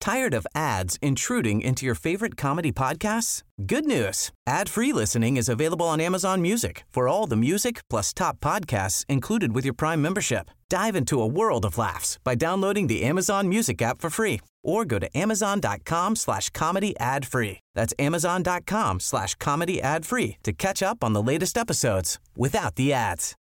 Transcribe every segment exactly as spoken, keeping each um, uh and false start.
Tired of ads intruding into your favorite comedy podcasts? Good news. Ad-free listening is available on Amazon Music for all the music plus top podcasts included with your Prime membership. Dive into a world of laughs by downloading the Amazon Music app for free or go to amazon.com slash comedy ad free. That's amazon.com slash comedy ad free to catch up on the latest episodes without the ads.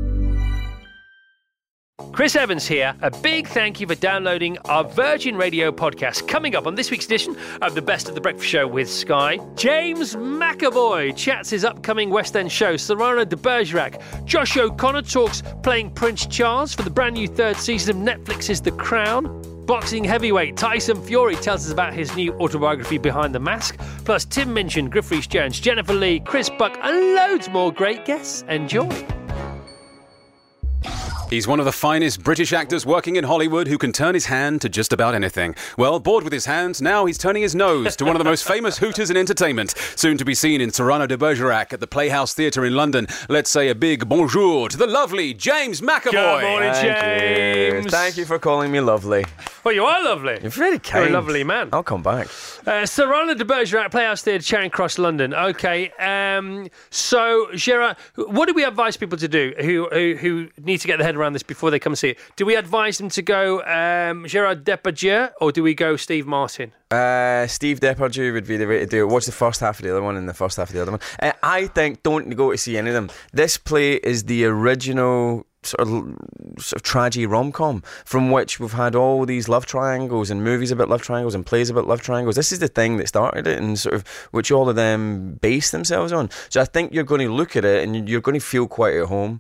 Chris Evans here. A big thank you for downloading our Virgin Radio podcast. Coming up on this week's edition of the Best of the Breakfast Show with Sky, James McAvoy chats his upcoming West End show, Cyrano de Bergerac. Josh O'Connor talks playing Prince Charles for the brand new third season of Netflix's The Crown. Boxing heavyweight Tyson Fury tells us about his new autobiography, Behind the Mask. Plus Tim Minchin, Griff Rhys-Jones, Jennifer Lee, Chris Buck and loads more great guests. Enjoy. He's one of the finest British actors working in Hollywood who can turn his hand to just about anything. Well, bored with his hands, now he's turning his nose to one of the most famous hooters in entertainment. Soon to be seen in Cyrano de Bergerac at the Playhouse Theatre in London. Let's say a big bonjour to the lovely James McAvoy. Good morning, Thank James. You. Thank you for calling me lovely. Well, you are lovely. You're very kind. You're a lovely man. I'll come back. Uh, Cyrano de Bergerac, Playhouse Theatre, Charing Cross, London. Okay, um, so, Gerard, what do we advise people to do who, who who need to get their head around this before they come see it? Do we advise them to go um, Gerard Depardieu or do we go Steve Martin? Uh, Steve Depardieu would be the way to do it. Watch the first half of the other one and the first half of the other one. Uh, I think don't go to see any of them. This play is the original sort of sort of tragedy rom-com from which we've had all these love triangles and movies about love triangles and plays about love triangles. This is the thing that started it and sort of which all of them base themselves on. So I think you're going to look at it and you're going to feel quite at home.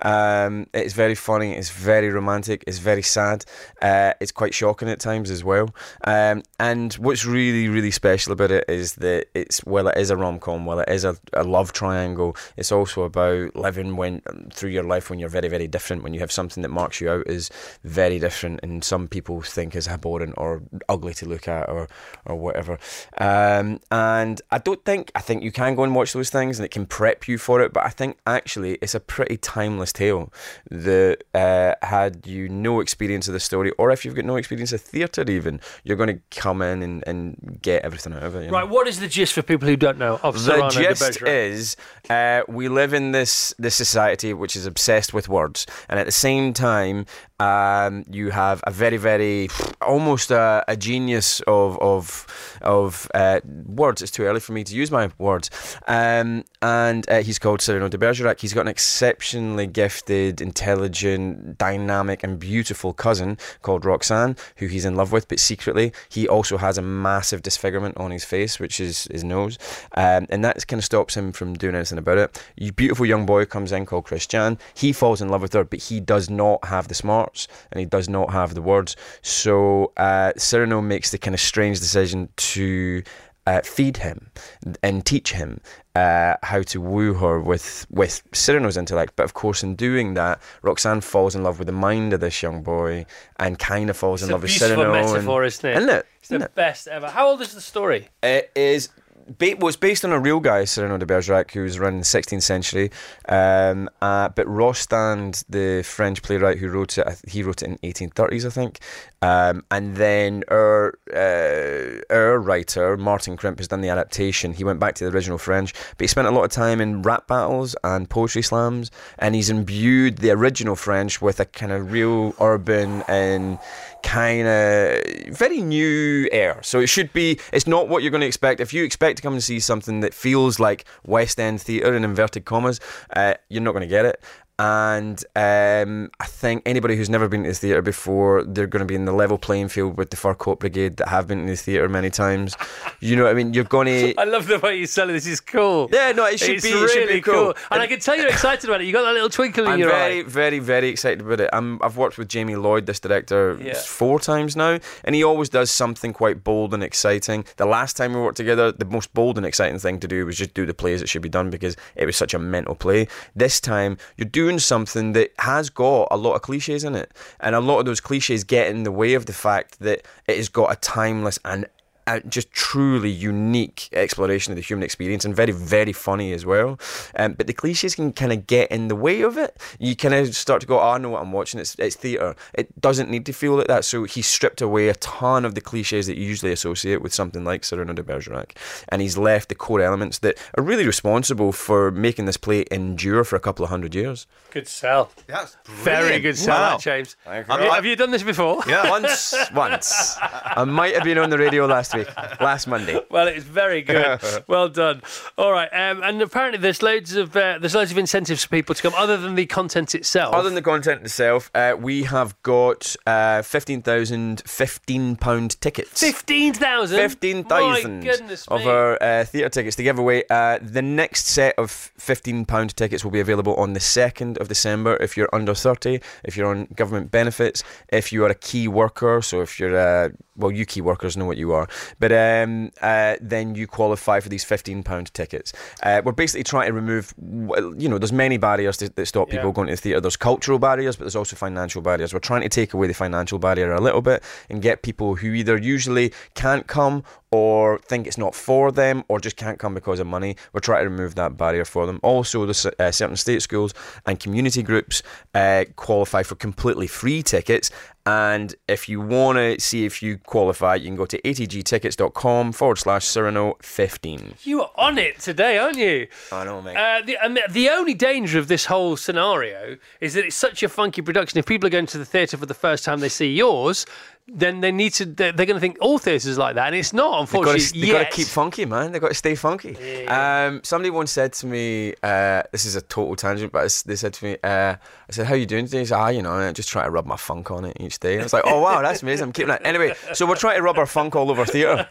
Um, it's very funny, it's very romantic, it's very sad, uh, it's quite shocking at times as well. Um, and what's really, really special about it is that it's, well, it is a rom-com, well, it is a, a love triangle, it's also about living when through your life when you're very, very different, when you have something that marks you out as very different and some people think is abhorrent or ugly to look at or or whatever. Um, and I don't think, I think you can go and watch those things and it can prep you for it, but I think actually it's a pretty timeless tale that uh, had you no experience of the story, or if you've got no experience of theatre even, you're going to come in and, and get everything out of it. You know? Right, what is the gist for people who don't know of Cyrano de Bergerac? The Bergerac? gist is uh, we live in this, this society which is obsessed with words. And at the same time, um, you have a very, very, almost a, a genius of of of uh, words. It's too early for me to use my words. Um, and uh, he's called Cyrano de Bergerac. He's got an exceptionally gifted, intelligent, dynamic, and beautiful cousin called Roxanne, who he's in love with, but secretly he also has a massive disfigurement on his face, which is his nose, um, and that kind of stops him from doing anything about it. A beautiful young boy comes in called Christian. He falls in love with her, but he does not have the smarts and he does not have the words. So uh, Cyrano makes the kind of strange decision to uh, feed him and teach him uh, how to woo her with, with Cyrano's intellect. But of course, in doing that, Roxanne falls in love with the mind of this young boy and kind of falls It's in love with Cyrano. It's a beautiful metaphor, and, isn't it? Isn't it? It's the isn't it? best ever. How old is the story? It is... Ba- was based on a real guy, Cyrano de Bergerac, who was around in the sixteenth century. Um, uh, but Rostand, the French playwright who wrote it, he wrote it in eighteen thirties, I think. Um, and then our uh, our writer, Martin Crimp, has done the adaptation. He went back to the original French, but he spent a lot of time in rap battles and poetry slams, and he's imbued the original French with a kind of real urban and kind of very new air. So it should be, it's not what you're going to expect. If you expect to come and see something that feels like West End theatre in inverted commas, uh, you're not going to get it. And um, I think anybody who's never been to the theatre before, they're going to be in the level playing field with the Fur Coat Brigade that have been to the theatre many times. You know what I mean? You're going to... I love the way you sell it. This is cool. Yeah, no, it should it's be really it should be cool. cool. And, and I can tell you're excited about it. You got that little twinkle in I'm your very, eye. very, very excited about it. I'm, I've worked with Jamie Lloyd, this director, Yeah. four times now, and he always does something quite bold and exciting. The last time we worked together, the most bold and exciting thing to do was just do the plays that should be done because it was such a mental play. This time, you're doing something that has got a lot of cliches in it, and a lot of those cliches get in the way of the fact that it has got a timeless and a just truly unique exploration of the human experience, and very, very funny as well. Um, but the cliches can kind of get in the way of it. You kind of start to go, oh, I know what I'm watching. It's it's theatre. It doesn't need to feel like that. So he stripped away a ton of the cliches that you usually associate with something like Cyrano de Bergerac, and he's left the core elements that are really responsible for making this play endure for a couple of hundred years. Good sell. That's very good sell, wow. that, James. Thank Have you. you, have you done this before? Yeah. Once, once. I might have been on the radio last week, last Monday. Well, it's very good. Well done. All right, um, and apparently there's loads of uh, there's loads of incentives for people to come, other than the content itself. Other than the content itself, uh, we have got uh, fifteen thousand fifteen pound tickets. Fifteen thousand. fifteen thousand My goodness of me. our uh, theatre tickets to give away. Uh, the next set of fifteen pound tickets will be available on the second of December if you're under thirty, if you're on government benefits, if you are a key worker, so if you're, uh, well, you key workers know what you are, but um, uh, then you qualify for these fifteen pound tickets. Uh, we're basically trying to remove, you know, there's many barriers that, that stop people Yeah. going to the theatre. There's cultural barriers, but there's also financial barriers. We're trying to take away the financial barrier a little bit and get people who either usually can't come or think it's not for them or just can't come because of money. We're trying to remove that barrier for them. Also, there's uh, certain state schools and community groups uh, qualify for completely free tickets. And if you want to see if you qualify, you can go to atgtickets.com forward slash Cyrano 15. You are on it today, aren't you? I know, mate. Uh, the, and the only danger of this whole scenario is that it's such a funky production. If people are going to the theatre for the first time they see yours, then they need to. They're, they're going to think all theatres are like that, and it's not. Unfortunately, They've got to keep funky, man. They've got to stay funky. Yeah. Um, somebody once said to me, uh, this is a total tangent, but it's- they said to me, uh, I said, how you doing today? He said, ah, you know, I just try to rub my funk on it each day. I was like, oh, wow, that's amazing. I'm keeping that. Anyway, so we're trying to rub our funk all over theatre.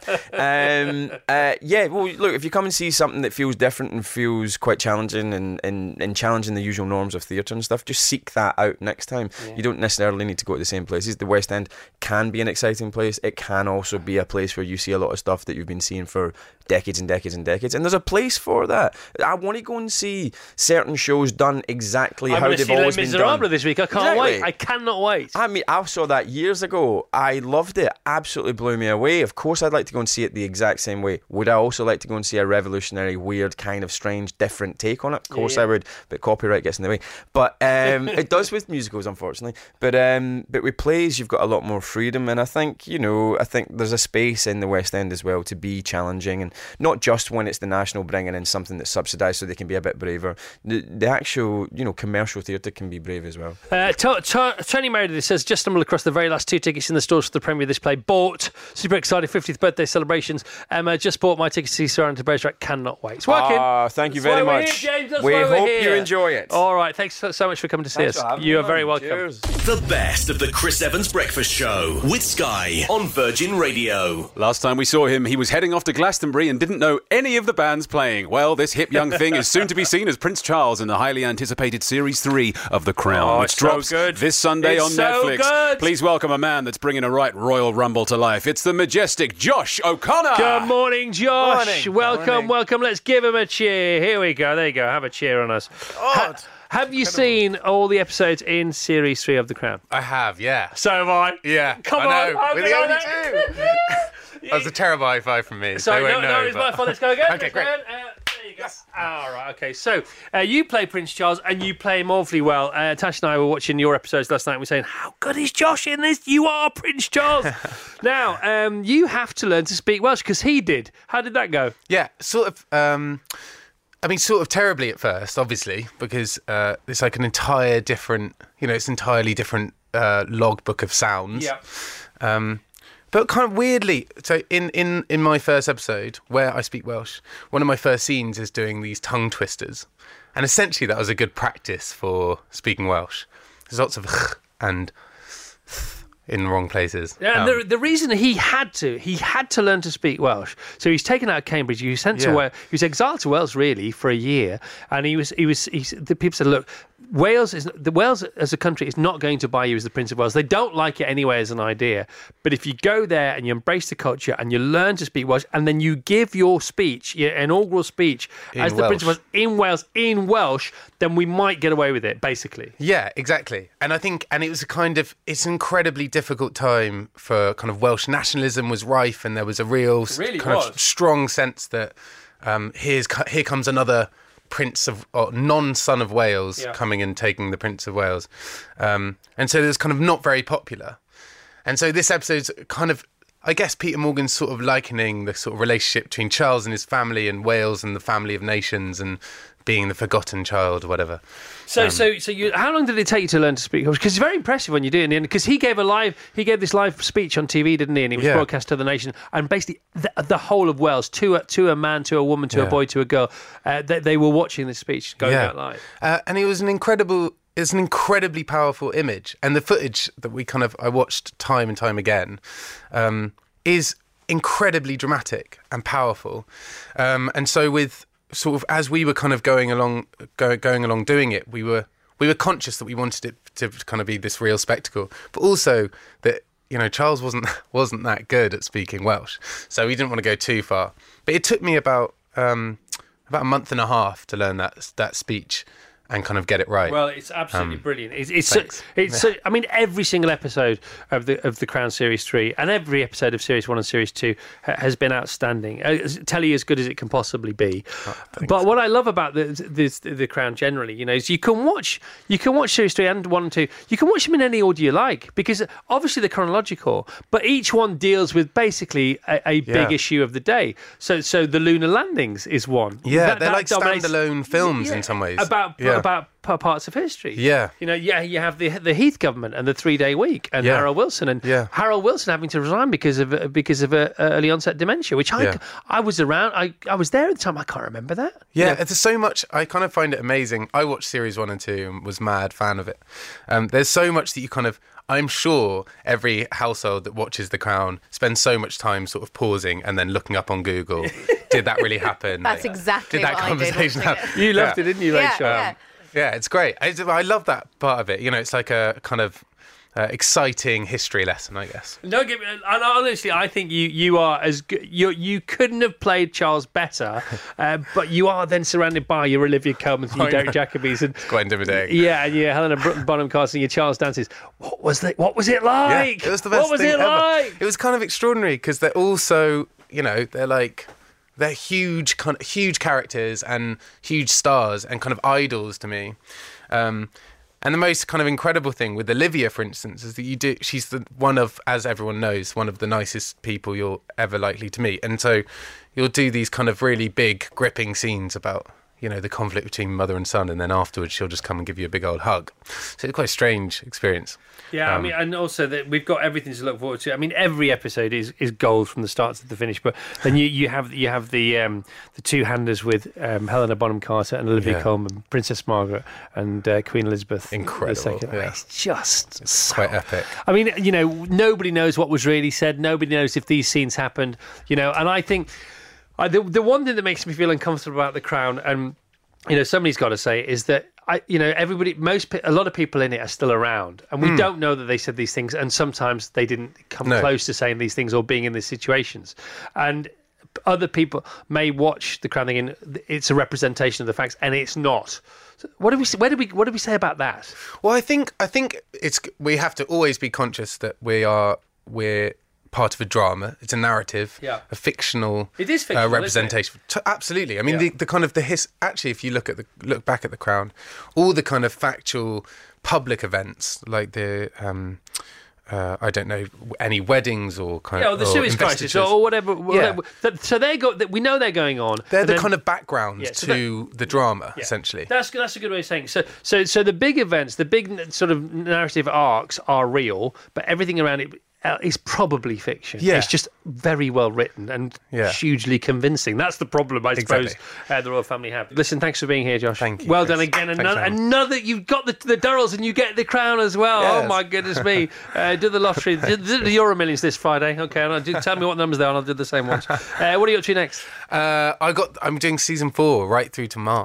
Um, uh, yeah, well, look, if you come and see something that feels different and feels quite challenging and, and, and challenging the usual norms of theatre and stuff, just seek that out next time. Yeah. You don't necessarily need to go to the same places. The West End can be an exciting place. It can also be a place where you see a lot of stuff that you've been seeing for decades and decades and decades, and there's a place for that. I want to go and see certain shows done exactly I'm how going to they've see Les always been done. Miserables this week. I can't Exactly. wait. I cannot wait. I mean, I saw that years ago. I loved it. Absolutely blew me away. Of course, I'd like to go and see it the exact same way. Would I also like to go and see a revolutionary, weird, kind of strange, different take on it? Of course, Yeah. I would. But copyright gets in the way. But um, it does with musicals, unfortunately. But um, but with plays, you've got a lot more freedom, and I think you know, I think there's a space in the West End as well to be challenging, and not just when it's the National bringing in something that's subsidised, so they can be a bit braver. The, the actual, you know, commercial theatre can be brave as well. Uh, to, to, Tony Meredith says, just stumbled across the very last two tickets in the stores for the premiere of this play. Bought. Super excited. fiftieth birthday celebrations. Emma just bought my tickets to see Cyrano de Bergerac. Cannot wait. It's working. Ah, thank you That's very why we're much. here, James. That's we why we're hope here. you enjoy it. All right. Thanks so, so much for coming to see Thanks us. for having You me are very on. welcome. Cheers. The best of the Chris Evans Breakfast Show with Sky on Virgin Radio. Last time we saw him, he was heading off to Glastonbury and didn't know any of the bands playing. Well, this hip young thing is soon to be seen as Prince Charles in the highly anticipated Series three of The Crown, Oh, which it's so drops good. this Sunday It's on so Netflix. good. Please welcome a man that's bringing a right Royal Rumble to life. It's the majestic Josh O'Connor. Good morning, Josh. Morning. Welcome, Morning. welcome. Let's give him a cheer. Here we go. There you go. Have a cheer on us. Ha- have you seen all the episodes in Series three of The Crown? I have, yeah. So have I. Yeah. Come I on. know. how We're good the are only they? two. That was a terrible high five from me. Sorry, They no, won't no, know, it's my but- fault. Let's go again. Okay, Let's great. go again. Uh, there you go. All right, okay. So uh, you play Prince Charles and you play him awfully well. Uh, Tash and I were watching your episodes last night and we were saying, how good is Josh in this? You are Prince Charles. Now, um, you have to learn to speak Welsh because he did. How did that go? Yeah, sort of. Um, I mean, sort of terribly at first, obviously, because uh, it's like an entire different, you know, it's entirely different uh, logbook of sounds. Um, but kind of weirdly, so in, in, in my first episode where I speak Welsh, one of my first scenes is doing these tongue twisters. And essentially that was a good practice for speaking Welsh. There's lots of and in the wrong places. Yeah, and Um, the, the reason he had to, he had to learn to speak Welsh. So he's taken out of Cambridge. He was sent to Yeah. Wales. He was exiled to Wales really for a year, and he was, he was, he, the people said, look, Wales is the Wales as a country is not going to buy you as the Prince of Wales. They don't like it anyway as an idea. But if you go there and you embrace the culture and you learn to speak Welsh and then you give your speech, your inaugural speech in as the Welsh. Prince of Wales in Wales in Welsh, then we might get away with it. Basically, yeah, exactly. And I think, and it was a kind of, it's an incredibly difficult time for kind of Welsh nationalism was rife, and there was a real really kind was. of strong sense that um, here's here comes another Prince of or non-son of Wales Yeah. coming and taking the Prince of Wales, um, and so it was kind of not very popular. And so this episode's kind of, I guess Peter Morgan's sort of likening the sort of relationship between Charles and his family and Wales and the family of nations and being the forgotten child or whatever. So, Um, so, so you. How long did it take you to learn to speak Welsh? Because it's very impressive when you do it in the end. Because he gave a live, he gave this live speech on T V, didn't he? And he was Yeah. broadcast to the nation, and basically the, the whole of Wales, to a, to a man, to a woman, to a Yeah. boy, to a girl, uh, they, they were watching this speech going out live. Uh, and it was an incredible, it's an incredibly powerful image. And the footage that we kind of, I watched time and time again, um, is incredibly dramatic and powerful. Um, and so with sort of, as we were kind of going along, go, going along doing it, we were, we were conscious that we wanted it to kind of be this real spectacle, but also that, you know, Charles wasn't, wasn't that good at speaking Welsh. So we didn't want to go too far. But it took me about, um, about a month and a half to learn that that speech and kind of get it right. Well, it's absolutely Um, brilliant. It's, it's, so, thanks. it's so, I mean, every single episode of the of the Crown Series three and every episode of Series one and Series two ha- has been outstanding. Uh, telly as good as it can possibly be. Oh, but what I love about the, the the Crown generally, you know, is you can watch you can watch Series three and one and two. You can watch them in any order you like because obviously they're chronological, but each one deals with basically a, a big Yeah. issue of the day. So, so the lunar landings is one. Yeah, That- they're that like dominates- standalone films Yeah, in some ways. about Yeah. about p- parts of history. Yeah. You know, yeah, you have the the Heath government and the three day week and Yeah. Harold Wilson and Yeah. Harold Wilson having to resign because of uh, because of uh, early onset dementia, which I Yeah. I was around. I I was there at the time. I can't remember that. Yeah, You know, there's so much. I kind of find it amazing. I watched series one and two and was mad fan of it. Um, there's so much that you kind of. I'm sure every household that watches The Crown spends so much time sort of pausing and then looking up on Google. Did that really happen? That's Like, exactly did that what I did conversation watching happen? you loved Yeah. it, didn't you, Yeah, Rachel? yeah. Yeah, it's great. I, I love that part of it. You know, it's like a kind of uh, exciting history lesson, I guess. No, give me, and honestly, I think you you are as good. You you couldn't have played Charles better, uh, but you are then surrounded by your Olivia Colmans and your I Derek know. Jacobys and Quite intimidating. yeah, and your Helena Br- Bonham Carson, your Charles Dances. What was the, What was it like? Yeah, it was the best What was thing it ever. like? It was kind of extraordinary because they're also, you know, they're like they're huge, kind of huge characters and huge stars and kind of idols to me. Um, and the most kind of incredible thing with Olivia, for instance, is that you do. She's the one of, as everyone knows, one of the nicest people you're ever likely to meet. And so you'll do these kind of really big, gripping scenes about, you know, the conflict between mother and son, and then afterwards she'll just come and give you a big old hug. So it's quite a strange experience. Yeah, I Um, mean, and also that we've got everything to look forward to. I mean, every episode is, is gold from the start to the finish. But then you, you have you have the um, the two handers with um, Helena Bonham Carter and Olivia Yeah. Colman, Princess Margaret and uh, Queen Elizabeth Incredible, the second. yeah. It's just so, quite epic. I mean, you know, nobody knows what was really said. Nobody knows if these scenes happened. You know, and I think I, the the one thing that makes me feel uncomfortable about The Crown, and you know, somebody's got to say it, is that. I, you know, everybody, most, pe- a lot of people in it are still around, and we don't know that they said these things, and sometimes they didn't come No. close to saying these things or being in these situations. And other people may watch The Crown thing, and it's a representation of the facts, and it's not. So what do we? Where do we? What do we say about that? Well, I think I think it's we have to always be conscious that we are we're part of a drama. It's a narrative, Yeah. a fictional, It is fictional, uh, isn't it? representation. T- Absolutely. I mean, Yeah. the, the kind of the his. Actually, if you look at the look back at The Crown, all the kind of factual public events like the. Um, uh, I don't know any weddings or kind Yeah, or of the or Suez Crisis investitures. or whatever. whatever. So- So they go. We know they're going on. They're and the then- kind of background Yeah, so to the drama, Yeah. essentially. That's that's a good way of saying it. So so so the big events, the big n- sort of narrative arcs are real, but everything around it uh, is probably fiction. Yeah. It's just very well written and Yeah. hugely convincing. That's the problem, I suppose, Exactly. uh, the royal family have. Listen, thanks for being here, Josh. Thank you, Well Chris. done again. Thanks, Another, Alan. another. You've got the the Durrells and you get the Crown as well. Oh Yes. my goodness me! Uh, do the lottery. do, do the Euro Millions this Friday. Okay, and I'll do, tell me what numbers they are, and I'll do the same ones. Uh, what are you up to next? Uh, I got. I'm doing season four right through to March.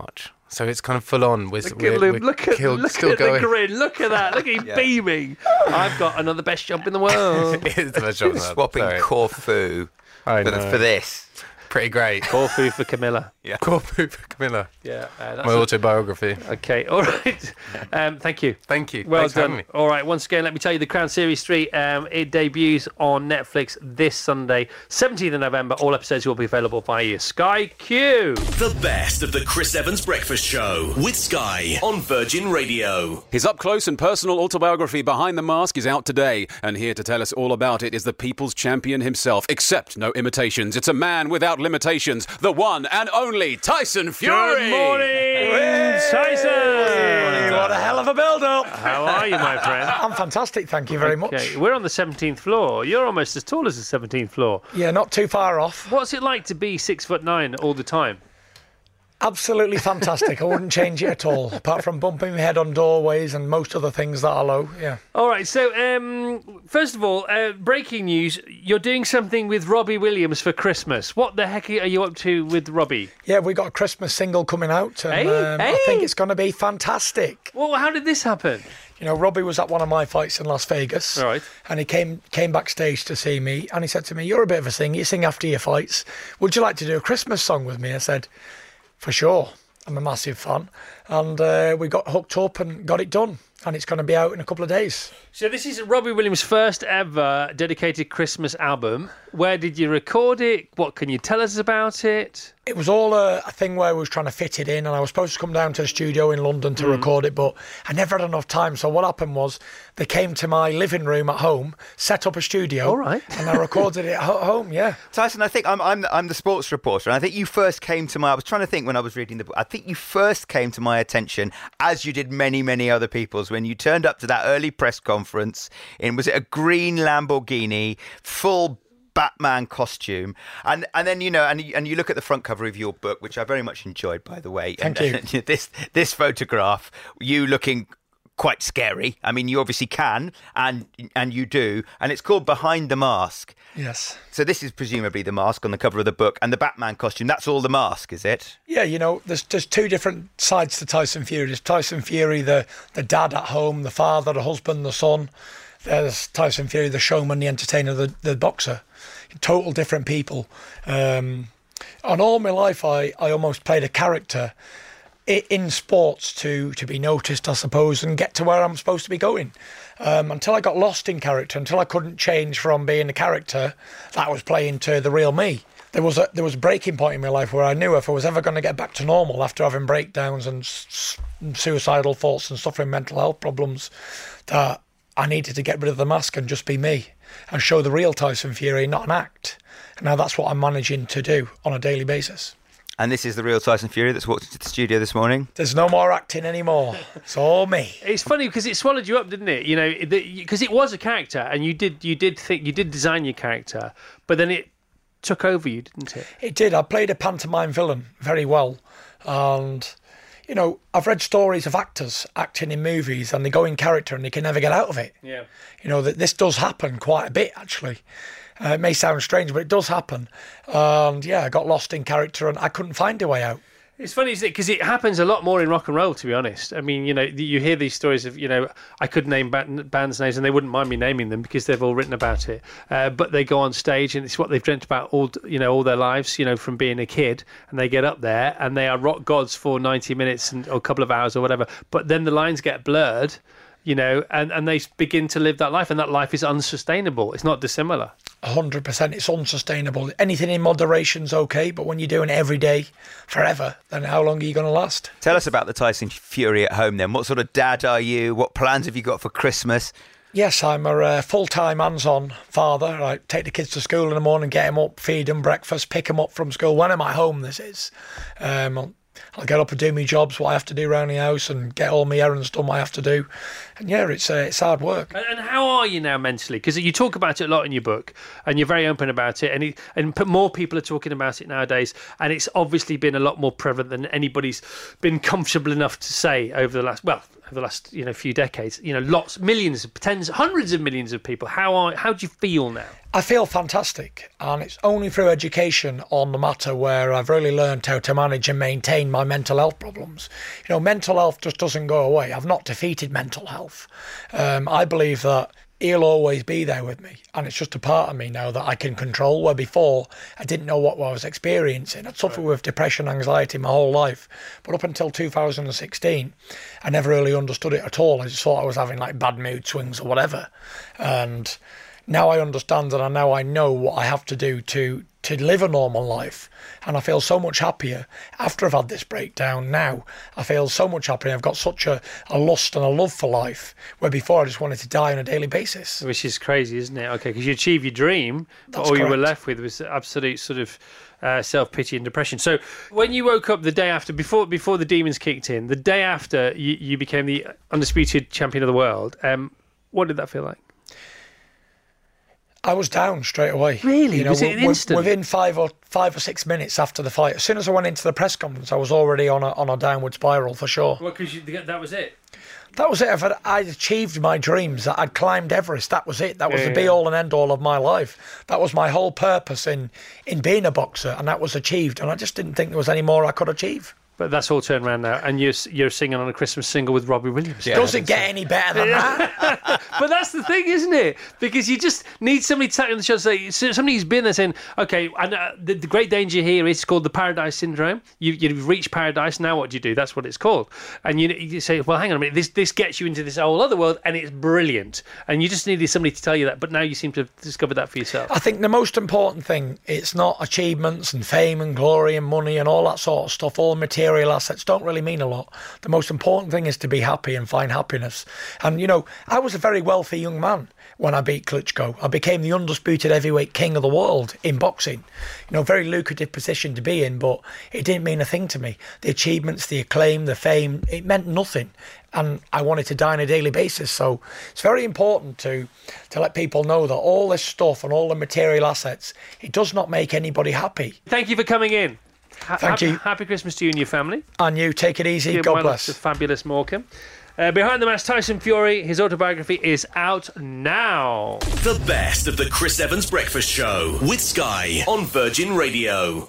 So it's kind of full on. We're, Look we're, at, him, we're look at, killed, look still at going. the grin. Look at that. Look at him Yeah. beaming. I've got another best job in the world. It is the best job in the world. Swapping Sorry. Corfu I for, know. for this. Pretty great. Corfu for Camilla. Corfu for Camilla. Yeah, uh, that's My a- autobiography. Okay, all right. Um, thank you. Thank you. Well Thanks for done. having me. All right, once again, let me tell you, The Crown Series three, um, it debuts on Netflix this Sunday, seventeenth of November. All episodes will be available via Sky Q. The best of the Chris Evans Breakfast Show with Sky on Virgin Radio. His up-close and personal autobiography, Behind the Mask, is out today. And here to tell us all about it is the people's champion himself. Except no imitations. It's a man without limitations. The one and only Tyson Fury. Good morning, Tyson. What a hell of a build-up. How are you, my friend? I'm fantastic, thank you very much. Okay, we're on the seventeenth floor. You're almost as tall as the seventeenth floor. Yeah, not too far off. What's it like to be six foot nine all the time? Absolutely fantastic. I wouldn't change it at all, apart from bumping my head on doorways and most other things that are low. Yeah. All right, so um, first of all, uh, breaking news, you're doing something with Robbie Williams for Christmas. What the heck are you up to with Robbie? Yeah, we got a Christmas single coming out, and Hey, um, I hey. think it's going to be fantastic. Well, how did this happen? You know, Robbie was at one of my fights in Las Vegas, All right. and he came came backstage to see me, and he said to me, "You're a bit of a singer. You sing after your fights. Would you like to do a Christmas song with me?" I said, "For sure. I'm a massive fan." And uh, we got hooked up and got it done. And it's going to be out in a couple of days. So this is Robbie Williams' first ever dedicated Christmas album. Where did you record it? What can you tell us about it? It was all a, a thing where I was trying to fit it in, and I was supposed to come down to the studio in London to record it, but I never had enough time. So what happened was they came to my living room at home, set up a studio, All right. and I recorded it at ho- home, yeah. Tyson, I think I'm I'm the, I'm the sports reporter, and I think you first came to my. I was trying to think when I was reading the book. I think you first came to my attention, as you did many many other people's, when you turned up to that early press conference in, was it a green Lamborghini, full Batman costume, and and then you know, and you, and you look at the front cover of your book, which I very much enjoyed, by the way. Thank and, you. And this this photograph, you looking quite scary. I mean, you obviously can, and and you do, and it's called Behind the Mask. Yes. So this is presumably the mask on the cover of the book, and the Batman costume, that's all the mask, is it? Yeah, you know, there's there's two different sides to Tyson Fury. There's Tyson Fury, the, the dad at home, the father, the husband, the son. There's Tyson Fury, the showman, the entertainer, the, the boxer. Total different people. Um, and all my life, I, I almost played a character i- in sports to, to be noticed, I suppose, and get to where I'm supposed to be going. Um, until I got lost in character, until I couldn't change from being a character that I was playing to the real me. There was a there was a breaking point in my life where I knew if I was ever going to get back to normal after having breakdowns and s- suicidal thoughts and suffering mental health problems, that I needed to get rid of the mask and just be me and show the real Tyson Fury, not an act. And now that's what I'm managing to do on a daily basis. And this is the real Tyson Fury that's walked into the studio this morning. There's no more acting anymore. It's all me. It's funny because it swallowed you up, didn't it? You know, because it was a character, and you did you did think you did design your character, but then it took over you, didn't it? It did. I played a pantomime villain very well. And, you know, I've read stories of actors acting in movies and they go in character and they can never get out of it. Yeah. You know, that this does happen quite a bit, actually. Uh, it may sound strange, but it does happen. And, yeah, I got lost in character and I couldn't find a way out. It's funny, isn't it? Because it happens a lot more in rock and roll, to be honest. I mean, you know, you hear these stories of, you know, I could name bands' names and they wouldn't mind me naming them because they've all written about it. Uh, but they go on stage and it's what they've dreamt about all, you know, all their lives, you know, from being a kid. And they get up there and they are rock gods for ninety minutes and, or a couple of hours or whatever. But then the lines get blurred, you know, and, and they begin to live that life. And that life is unsustainable. It's not dissimilar. one hundred percent. It's unsustainable. Anything in moderation's okay, but when you're doing it every day, forever, then how long are you going to last? Tell us about the Tyson Fury at home then. What sort of dad are you? What plans have you got for Christmas? Yes, I'm a uh, full-time hands-on father. I take the kids to school in the morning, get them up, feed them breakfast, pick them up from school. When I'm at home, this is. Um, I'll, I'll get up and do my jobs, what I have to do around the house, and get all my errands done, what I have to do. And yeah, it's uh, it's hard work. And, and how are you now mentally? Because you talk about it a lot in your book, and you're very open about it, and it, and p- more people are talking about it nowadays. And it's obviously been a lot more prevalent than anybody's been comfortable enough to say over the last well, over the last you know few decades. You know, lots, millions, tens, hundreds of millions of people. How are how do you feel now? I feel fantastic, and it's only through education on the matter where I've really learned how to manage and maintain my mental health problems. You know, mental health just doesn't go away. I've not defeated mental health. Um, I believe that he'll always be there with me, and it's just a part of me now that I can control, where before I didn't know what I was experiencing. I'd suffered with depression, anxiety my whole life, but up until two thousand sixteen I never really understood it at all. I just thought I was having like bad mood swings or whatever, and now I understand and now I know what I have to do to to live a normal life, and I feel so much happier after I've had this breakdown. Now I feel so much happier. I've got such a, a lust and a love for life, where before I just wanted to die on a daily basis. Which is crazy, isn't it? Okay, because you achieve your dream, but That's all correct. you were left with was absolute sort of uh, self-pity and depression. So when you woke up the day after, before before the demons kicked in, the day after you, you became the undisputed champion of the world, um, what did that feel like? I was down straight away. Really? You know, Was it an wi- instant? Within five or five or six minutes after the fight, as soon as I went into the press conference, I was already on a on a downward spiral for sure. Well, because that was it. That was it. I'd, I'd achieved my dreams. I'd climbed Everest. That was it. That was Yeah, the be yeah. all and end all of my life. That was my whole purpose in in being a boxer, and that was achieved. And I just didn't think there was any more I could achieve. But that's all turned around now, and you're you're singing on a Christmas single with Robbie Williams. Does it get any better than that? But that's the thing, isn't it? Because you just need somebody to tap you on the shoulder, say somebody who's been there saying, "Okay, and uh, the, the great danger here is called the paradise syndrome. You, you've reached paradise. Now what do you do? That's what it's called." And you, you say, "Well, hang on a minute. This this gets you into this whole other world, and it's brilliant." And you just needed somebody to tell you that. But now you seem to have discovered that for yourself. I think the most important thing, it's not achievements and fame and glory and money and all that sort of stuff. All material assets don't really mean a lot. The most important thing is to be happy and find happiness. And, you know, I was a very wealthy young man when I beat Klitschko. I became the undisputed heavyweight king of the world in boxing. You know, very lucrative position to be in, but it didn't mean a thing to me. The achievements, the acclaim, the fame, it meant nothing. And I wanted to die on a daily basis. So it's very important to to let people know that all this stuff and all the material assets, it does not make anybody happy. Thank you for coming in. Ha- Thank happy, you. Happy Christmas to you and your family. And you, take it easy. Give God my love bless. to Fabulous Morecambe. Uh, Behind the Mask, Tyson Fury, his autobiography is out now. The best of the Chris Evans Breakfast Show with Sky on Virgin Radio.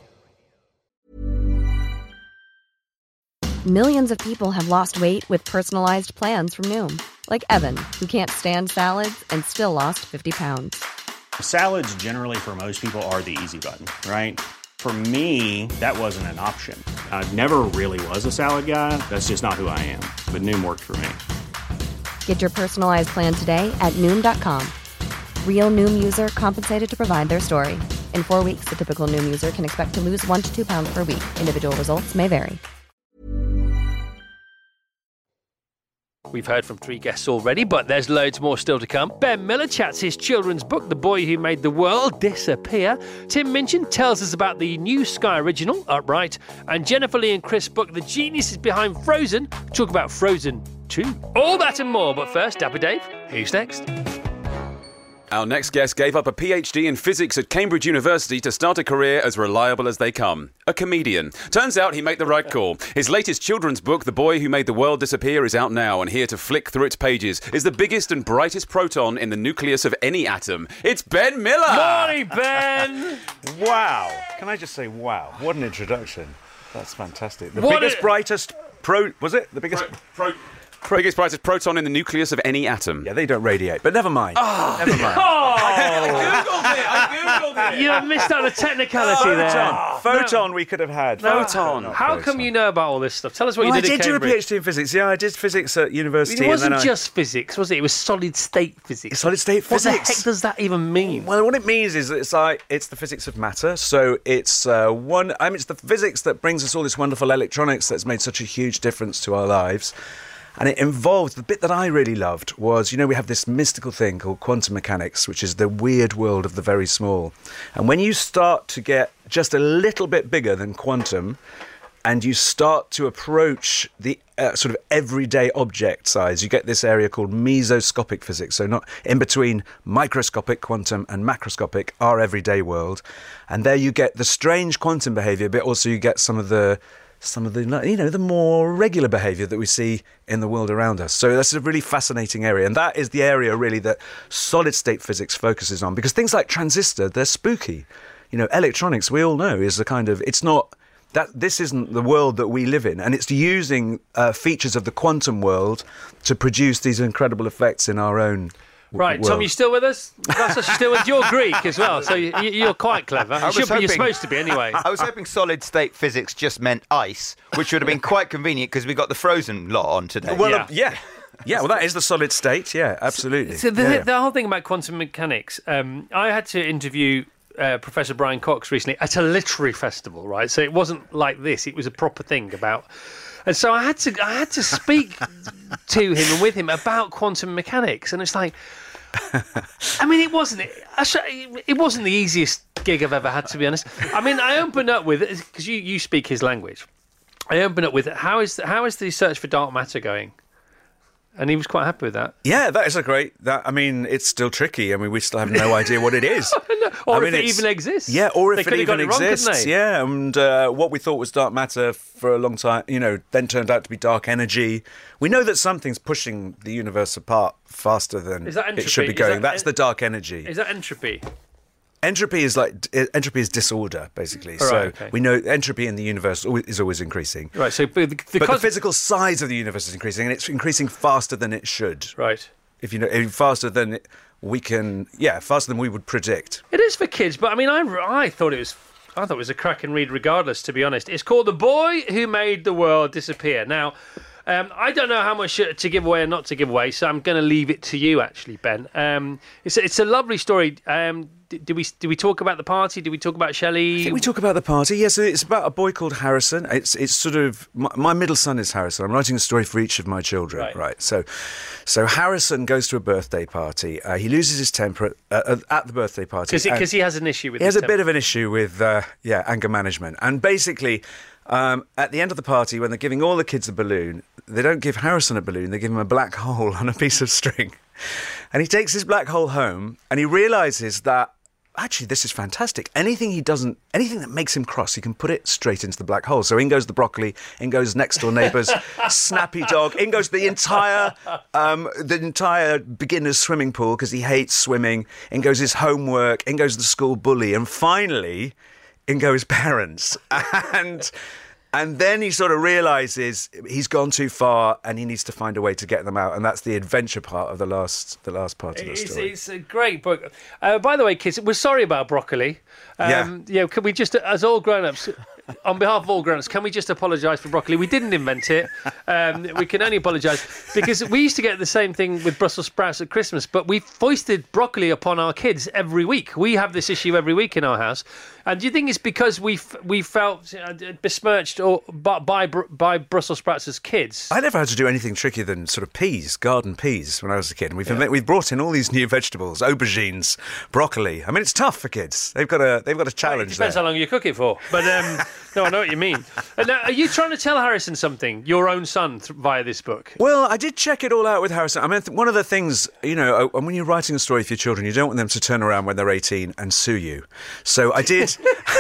Millions of people have lost weight with personalized plans from Noom. Like Evan, who can't stand salads and still lost fifty pounds. Salads generally for most people are the easy button, right? For me, that wasn't an option. I never really was a salad guy. That's just not who I am. But Noom worked for me. Get your personalized plan today at Noom dot com. Real Noom user compensated to provide their story. In four weeks, the typical Noom user can expect to lose one to two pounds per week. Individual results may vary. We've heard from three guests already, but there's loads more still to come. Ben Miller chats his children's book, The Boy Who Made the World Disappear. Tim Minchin tells us about the new Sky original, Upright. And Jennifer Lee and Chris Buck, the geniuses behind Frozen, talk about Frozen two. All that and more, but first, Dapper Dave, who's next? Our next guest gave up a P H D in physics at Cambridge University to start a career as reliable as they come. A comedian. Turns out he made the right call. His latest children's book, The Boy Who Made the World Disappear, is out now, and here to flick through its pages is the biggest and brightest proton in the nucleus of any atom. It's Ben Miller! Morning, Ben! Wow. Can I just say, wow, what an introduction. That's fantastic. The What biggest, a- brightest pro... Was it? The biggest... Pro- pro- biggest, brightest proton in the nucleus of any atom. Yeah, they don't radiate, but never mind. Never mind. I googled it! I googled it! You missed out a technicality there. Photon. Photon we could have had. Photon. Not How photon. come you know about all this stuff? Tell us what Well, you I did did at do a Cambridge. PhD in physics. Yeah, I did physics at university. It wasn't and then I- just physics, was it? It was solid state physics. Solid state What the physics. heck does that even mean? Well, what it means is that it's like it's the physics of matter. So it's uh, one. I mean, it's the physics that brings us all this wonderful electronics that's made such a huge difference to our lives. And it involved, the bit that I really loved was, you know, we have this mystical thing called quantum mechanics, which is the weird world of the very small. And when you start to get just a little bit bigger than quantum, and you start to approach the uh, sort of everyday object size, you get this area called mesoscopic physics. So not in between microscopic, quantum, and macroscopic, our everyday world. And there you get the strange quantum behaviour, but also you get some of the some of the, you know, the more regular behaviour that we see in the world around us. So that's a really fascinating area, and that is the area really that solid-state physics focuses on, because things like transistor, they're spooky. You know, electronics, we all know, is a kind of, it's not, that this isn't the world that we live in, and it's using uh, features of the quantum world to produce these incredible effects in our own Right, world. Tom, you still with us? That's you're still with. You're Greek as well, so you, you're quite clever. You should be, hoping, you're supposed to be anyway. I was hoping solid-state physics just meant ice, which would have been quite convenient because we got the Frozen lot on today. Well, Yeah. uh, yeah. Yeah, well, that is the solid state. Yeah, absolutely. So the, yeah, yeah. the whole thing about quantum mechanics, um, I had to interview uh, Professor Brian Cox recently at a literary festival, right? So it wasn't like this; it was a proper thing about. And so I had to, I had to speak to him and with him about quantum mechanics, and it's like, I mean, it wasn't, it wasn't the easiest gig I've ever had, to be honest. I mean, I opened up with, because you, you speak his language. I opened up with, how is how is the search for dark matter going? And he was quite happy with that. Yeah, that is a great. That I mean, it's still tricky. I mean, we still have no idea what it is, or I if mean, it it's- even exists. Yeah, or They if it could have even got it wrong, couldn't exists. they? Yeah, and uh, what we thought was dark matter for a long time, you know, then turned out to be dark energy. We know that something's pushing the universe apart faster than Is that it should be entropy? Is going. that That's en- the dark energy. Is that entropy? Entropy is like entropy is disorder, basically. All so right, okay. we know entropy in the universe always- is always increasing. Right, so but the, the But cos- the physical size of the universe is increasing, and it's increasing faster than it should. Right. If you know, eh, faster than we can, yeah, faster than we would predict. It is for kids, but I mean, I, I thought it was, I thought it was a cracking read, regardless. To be honest, it's called "The Boy Who Made the World Disappear." Now, um, I don't know how much to give away and not to give away, so I'm going to leave it to you, actually, Ben. Um, it's it's a lovely story. Um, did, did we did we talk about the party? Did we talk about Shelley? I think we talk about the party. Yes, it's about a boy called Harrison. It's it's sort of my, my middle son is Harrison. I'm writing a story for each of my children, Right. right? So, so Harrison goes to a birthday party. Uh, he loses his temper at, uh, at the birthday party Because and he, he has an issue with. he has his a bit temper. of an issue with uh, yeah anger management, and basically. Um, at the end of the party, when they're giving all the kids a balloon, they don't give Harrison a balloon, they give him a black hole on a piece of string. And he takes his black hole home and he realises that, actually, this is fantastic. Anything he doesn't, anything that makes him cross, he can put it straight into the black hole. So in goes the broccoli, in goes next door neighbours, snappy dog, in goes the entire, um, the entire beginner's swimming pool because he hates swimming, in goes his homework, in goes the school bully, and finally, in go his parents. And and then he sort of realises he's gone too far and he needs to find a way to get them out. And that's the adventure part of the last the last part of the It's, story. it's a great book. Uh, by the way, kids, we're sorry about broccoli. Um, yeah. Can we just, as all grown-ups, on behalf of all grown-ups, can we just apologise for broccoli? We didn't invent it. Um, we can only apologise because we used to get the same thing with Brussels sprouts at Christmas, but we foisted broccoli upon our kids every week. We have this issue every week in our house. And do you think it's because we we felt uh, besmirched or by, by by Brussels sprouts as kids? I never had to do anything trickier than sort of peas, garden peas, when I was a kid. And we've yeah. we've brought in all these new vegetables, aubergines, broccoli. I mean, it's tough for kids. They've got a they've got a challenge. Well, it depends there. how long you cook it for. But um, no, I know what you mean. And now, are you trying to tell Harrison something, your own son, th- via this book? Well, I did check it all out with Harrison. I mean, th- one of the things, you know, uh, when you're writing a story for your children, you don't want them to turn around when they're eighteen and sue you. So I did.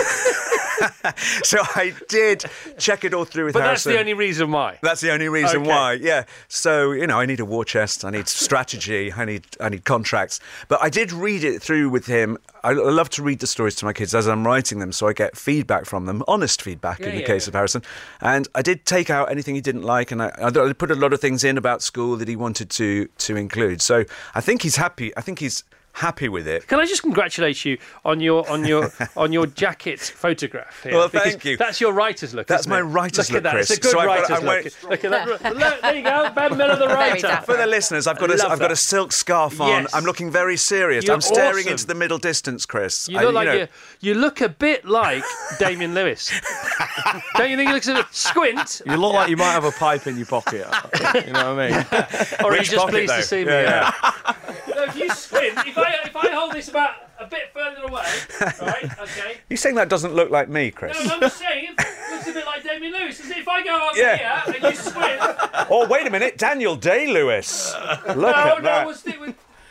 So I did check it all through with but Harrison. But that's the only reason why. That's the only reason Okay. why. Yeah. So you know, I need a war chest. I need strategy. I need I need contracts. But I did read it through with him. I I love to read the stories to my kids as I'm writing them, so I get feedback from them, honest feedback Yeah, in the yeah, case yeah. of Harrison. And I did take out anything he didn't like, and I, I put a lot of things in about school that he wanted to to include. So I think he's happy. I think he's happy with it. Can I just congratulate you on your on your on your jacket photograph here? Well, Because thank you. That's your writer's look. That's isn't my it? writer's look look, at that. Chris. It's a good So I've got- writer's I went- look. Look at that. Look, there you go, Ben Miller, the writer. dapper. For the listeners, I've got a, Love I've got that. a silk scarf on. Yes. I'm looking very serious. You're I'm staring awesome. into the middle distance, Chris. You I- look like know, you, you look a bit like Damian Lewis. Don't you think he looks a bit squint? You look like you might have a pipe in your pocket. You know what I mean? Or are you Which just pocket, pleased though? to see me? Yeah, No, if you squint, if I if I hold this about a bit further away, right? Okay. You saying that doesn't look like me, Chris? No, I'm just saying, it looks a bit like Damian Lewis. Isn't it? If I go up Yeah. here and you squint, Oh, wait a minute, Daniel Day-Lewis. Look no, at no, that. we'll stick with.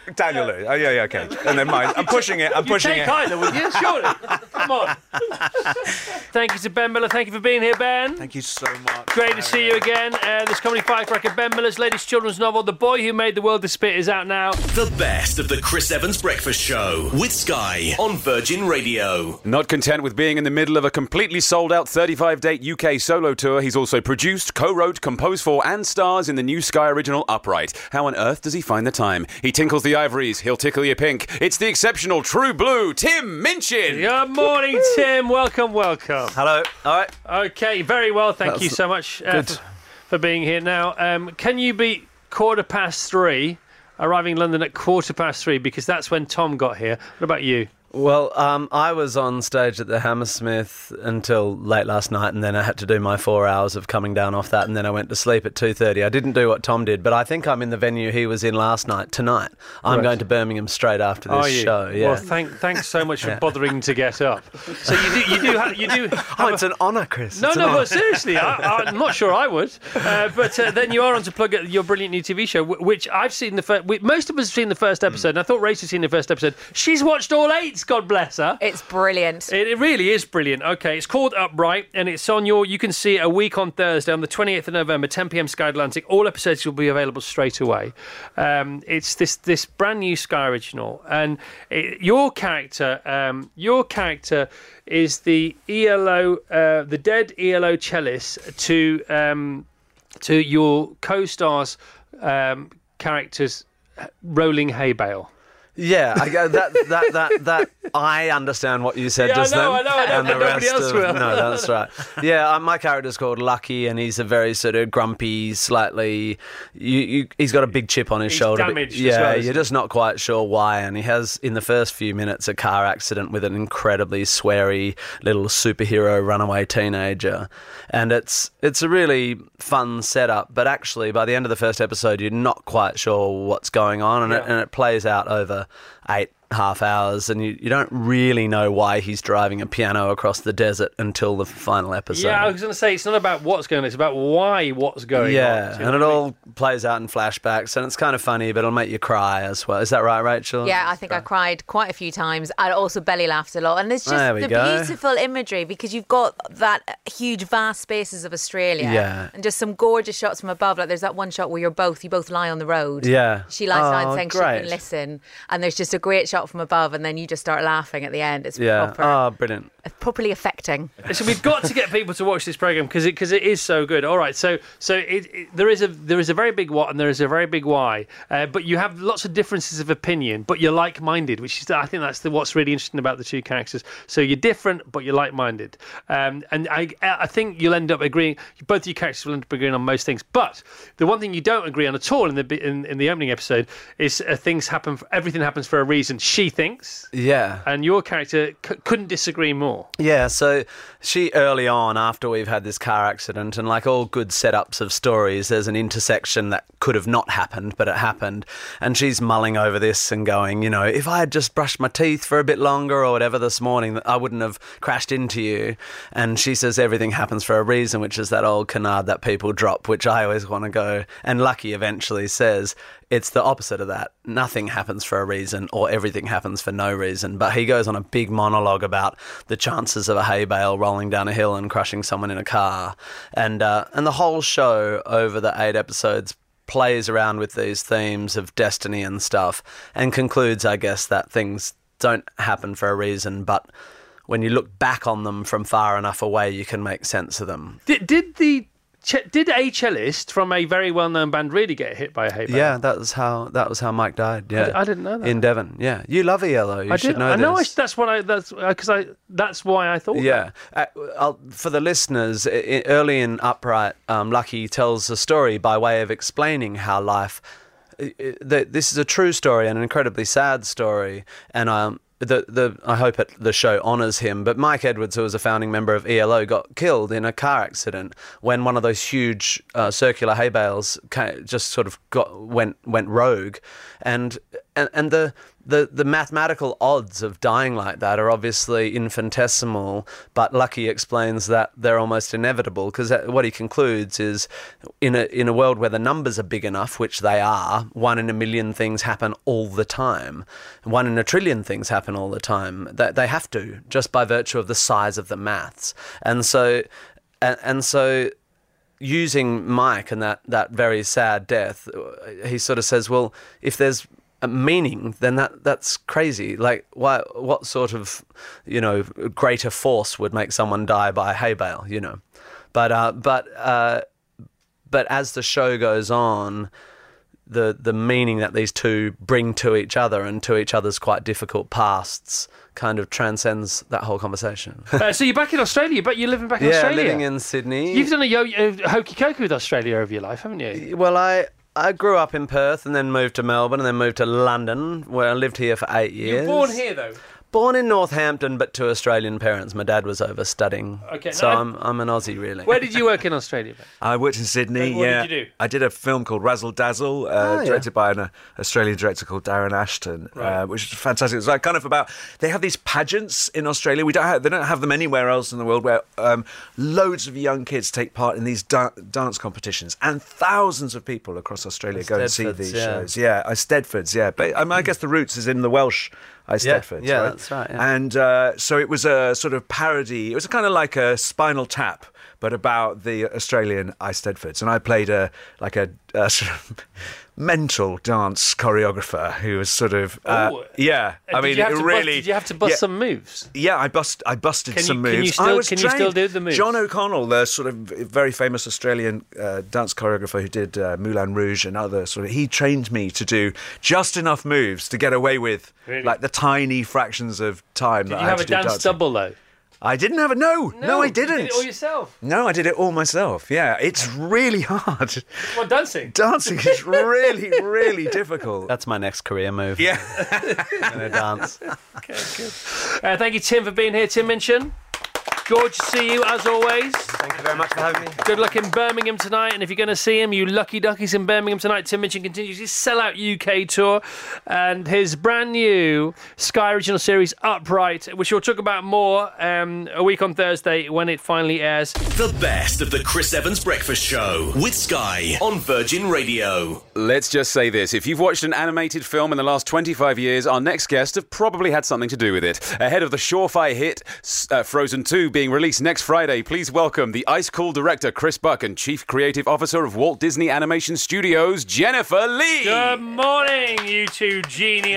Daniel Lewis. Oh, yeah, yeah, okay. And then mine. I'm pushing it. I'm You pushing take it. either, would you? Surely. Come on. Thank you to Ben Miller. Thank you for being here, Ben. Thank you so much. Great to see you again. Uh, this comedy firecracker, Ben Miller's latest children's novel, The Boy Who Made the World Disappear, is out now. The best of the Chris Evans Breakfast Show with Sky on Virgin Radio. Not content with being in the middle of a completely sold-out thirty-five date U K solo tour, he's also produced, co-wrote, composed for and stars in the new Sky original Upright. How on earth does he find the time? He tinkles the ivories, he'll tickle your pink. It's the exceptional True Blue, Tim Minchin! Good morning, Tim. Welcome, welcome. Hello. All right. Okay, very well. Thank That's you so much uh, good. for, for being here. Now, um, can you beat quarter past three, arriving in London at quarter past three, because that's when Tom got here? What about you? Well, um, I was on stage at the Hammersmith until late last night, and then I had to do my four hours of coming down off that, and then I went to sleep at two thirty. I didn't do what Tom did, but I think I'm in the venue he was in last night tonight. I'm Right. going to Birmingham straight after this Are you? show. Yeah. Well, thank, thanks so much for Yeah. bothering to get up. So you do, you do, ha- you do. Oh, have it's a- an honour, Chris. No, It's an no, honour. but seriously, I, I'm not sure I would. Uh, but uh, then you are on to plug at your brilliant new T V show, wh- which I've seen the first. Most of us have seen the first episode, and I thought Rachel's seen the first episode. She's watched all eight. God bless her. It's brilliant. It, it really is brilliant. Okay, it's called Upright, and it's on your. You can see it a week on Thursday, on the twenty-eighth of November, ten p.m. Sky Atlantic. All episodes will be available straight away. Um, it's this this brand new Sky original, and it, your character, um, your character is the E L O, uh, the dead E L O cellist to um, to your co-stars' um, characters, rolling hay bale. Yeah, I go that that that that I understand what you said Yeah, I just know, then. I know, I know, and the but nobody rest else of, will. No, that's right. Yeah, uh, my character's called Lucky, and he's a very sort of grumpy, slightly. You, you, he's got a big chip on his He's shoulder. but- damaged as yeah, well, isn't you're he? just not quite sure why. And he has, in the first few minutes, a car accident with an incredibly sweary little superhero runaway teenager, and it's it's a really fun setup. But actually, by the end of the first episode, you're not quite sure what's going on, and, it, Yeah. and it plays out over eight half hours, and you, you don't really know why he's driving a piano across the desert until the final episode. Yeah, I was going to say it's not about what's going on; it's about why what's going Yeah, on. Do you and know it what I mean? all plays out in flashbacks, and it's kind of funny, but it'll make you cry as well. Is that right, Rachel? Yeah, I think I cried quite a few times. I also belly laughed a lot. And there's just There we the go. beautiful imagery because you've got that huge, vast spaces of Australia. Yeah. And just some gorgeous shots from above. Like there's that one shot where you're both, you both lie on the road. Yeah. She lies down Oh, saying she great. can listen. And there's just a great shot from above, and then you just start laughing at the end. It's Yeah. proper, Oh, brilliant. properly affecting. So we've got to get people to watch this program because it because it is so good. All right, so so it, it, there is a there is a very big what and there is a very big why, uh, but you have lots of differences of opinion, but you're like-minded, which is I think that's the, what's really interesting about the two characters. So you're different, but you're like-minded, um, and I I think you'll end up agreeing. Both of your characters will end up agreeing on most things, but the one thing you don't agree on at all in the in, in the opening episode is uh, things happen. For, everything happens for a reason. She thinks, Yeah. and your character c- couldn't disagree more. Yeah, so she early on, after we've had this car accident, and like all good setups of stories, there's an intersection that could have not happened, but it happened. And she's mulling over this and going, you know, if I had just brushed my teeth for a bit longer or whatever this morning, I wouldn't have crashed into you. And she says everything happens for a reason, which is that old canard that people drop, which I always want to go. And Lucky eventually says, it's the opposite of that. Nothing happens for a reason or everything happens for no reason. But he goes on a big monologue about the chances of a hay bale rolling down a hill and crushing someone in a car. And, uh, and the whole show over the eight episodes plays around with these themes of destiny and stuff and concludes, I guess, that things don't happen for a reason, but when you look back on them from far enough away, you can make sense of them. Did, did the ch- did a cellist from a very well-known band really get hit by a hay bale? Yeah, that was how that was how Mike died. Yeah, I d- I didn't know that. In Devon. Yeah, you love E L O. You I should did. know I know. I, this. that's what I. That's because I. That's why I thought. Yeah. Uh, I'll, for the listeners, i- i- early in Upright, um, Lucky tells a story by way of explaining how life. i- i- that this is a true story, an incredibly sad story, and um. The, the I hope it, the show honours him, but Mike Edwards, who was a founding member of E L O, got killed in a car accident when one of those huge uh, circular hay bales ca- just sort of got went went rogue, and and, and the, the the mathematical odds of dying like that are obviously infinitesimal, but Lucky explains that they're almost inevitable, because what he concludes is in a in a world where the numbers are big enough, which they are, one in a million things happen all the time, one in a trillion things happen all the time. They, they have to, just by virtue of the size of the maths. And so and, and so using Mike and that, that very sad death, he sort of says, well, if there's a meaning, then that that's crazy. Like, why? What sort of, you know, greater force would make someone die by hay bale? You know, but uh, but uh, but as the show goes on, the the meaning that these two bring to each other and to each other's quite difficult pasts kind of transcends that whole conversation. uh, so you're back in Australia, but you're living back in yeah, Australia. living in Sydney. You've done a, yo- a hokey cokey with Australia over your life, haven't you? Well, I. I grew up in Perth and then moved to Melbourne and then moved to London, where I lived here for eight years. You were born here, though? Born in Northampton, but to Australian parents. My dad was over studying. Okay, so no, I'm I'm an Aussie, really. Where did you work in Australia, Ben? I worked in Sydney. What yeah. did you do? I did a film called Razzle Dazzle, uh, Oh, yeah. directed by an uh, Australian director called Darren Ashton, Right. uh, which is fantastic. It's like kind of about, they have these pageants in Australia. We don't have, they don't have them anywhere else in the world, where um, loads of young kids take part in these da- dance competitions, and thousands of people across Australia go and see Stedfords, these yeah. shows. Yeah, I Stedfords. Yeah, but I, mean, I guess the roots is in the Welsh. I Yeah, Stedfords, yeah, right? that's right, yeah. And uh, so it was a sort of parody. It was kind of like a Spinal Tap, but about the Australian I Stedfords. And I played a like a, a sort of mental dance choreographer who was sort of uh, Ooh. yeah. And I did mean, you have it to really. Bust, did you have to bust yeah, some moves? Yeah, I bust. I busted Can you- some can you moves. still- I was can you still trained. do the moves? John O'Connell, the sort of very famous Australian uh, dance choreographer who did uh, Moulin Rouge and other sort of, he trained me to do just enough moves to get away with Really? like the tiny fractions of time Did that you I had have to a do dance dancing. double, though? I didn't have a no, no, I you didn't. did it all yourself. No, I did it all myself. Yeah, it's really hard. What, dancing? Dancing is really, really difficult. That's my next career move. Yeah. I'm gonna dance. Okay, good. Uh, thank you, Tim, for being here. Tim Minchin. Gorgeous to see you, as always. Thank you very much for having me. Good luck in Birmingham tonight, and if you're going to see him, you lucky duckies in Birmingham tonight, Tim Minchin continues his Sellout U K tour and his brand new Sky original series, Upright, which we'll talk about more um, a week on Thursday when it finally airs. The best of the Chris Evans Breakfast Show with Sky on Virgin Radio. Let's just say this. If you've watched an animated film in the last twenty-five years, our next guests have probably had something to do with it. Ahead of the surefire hit, uh, Frozen two being released next Friday, please welcome the ice-cool director Chris Buck and Chief Creative Officer of Walt Disney Animation Studios, Jennifer Lee. Good morning, you two genii.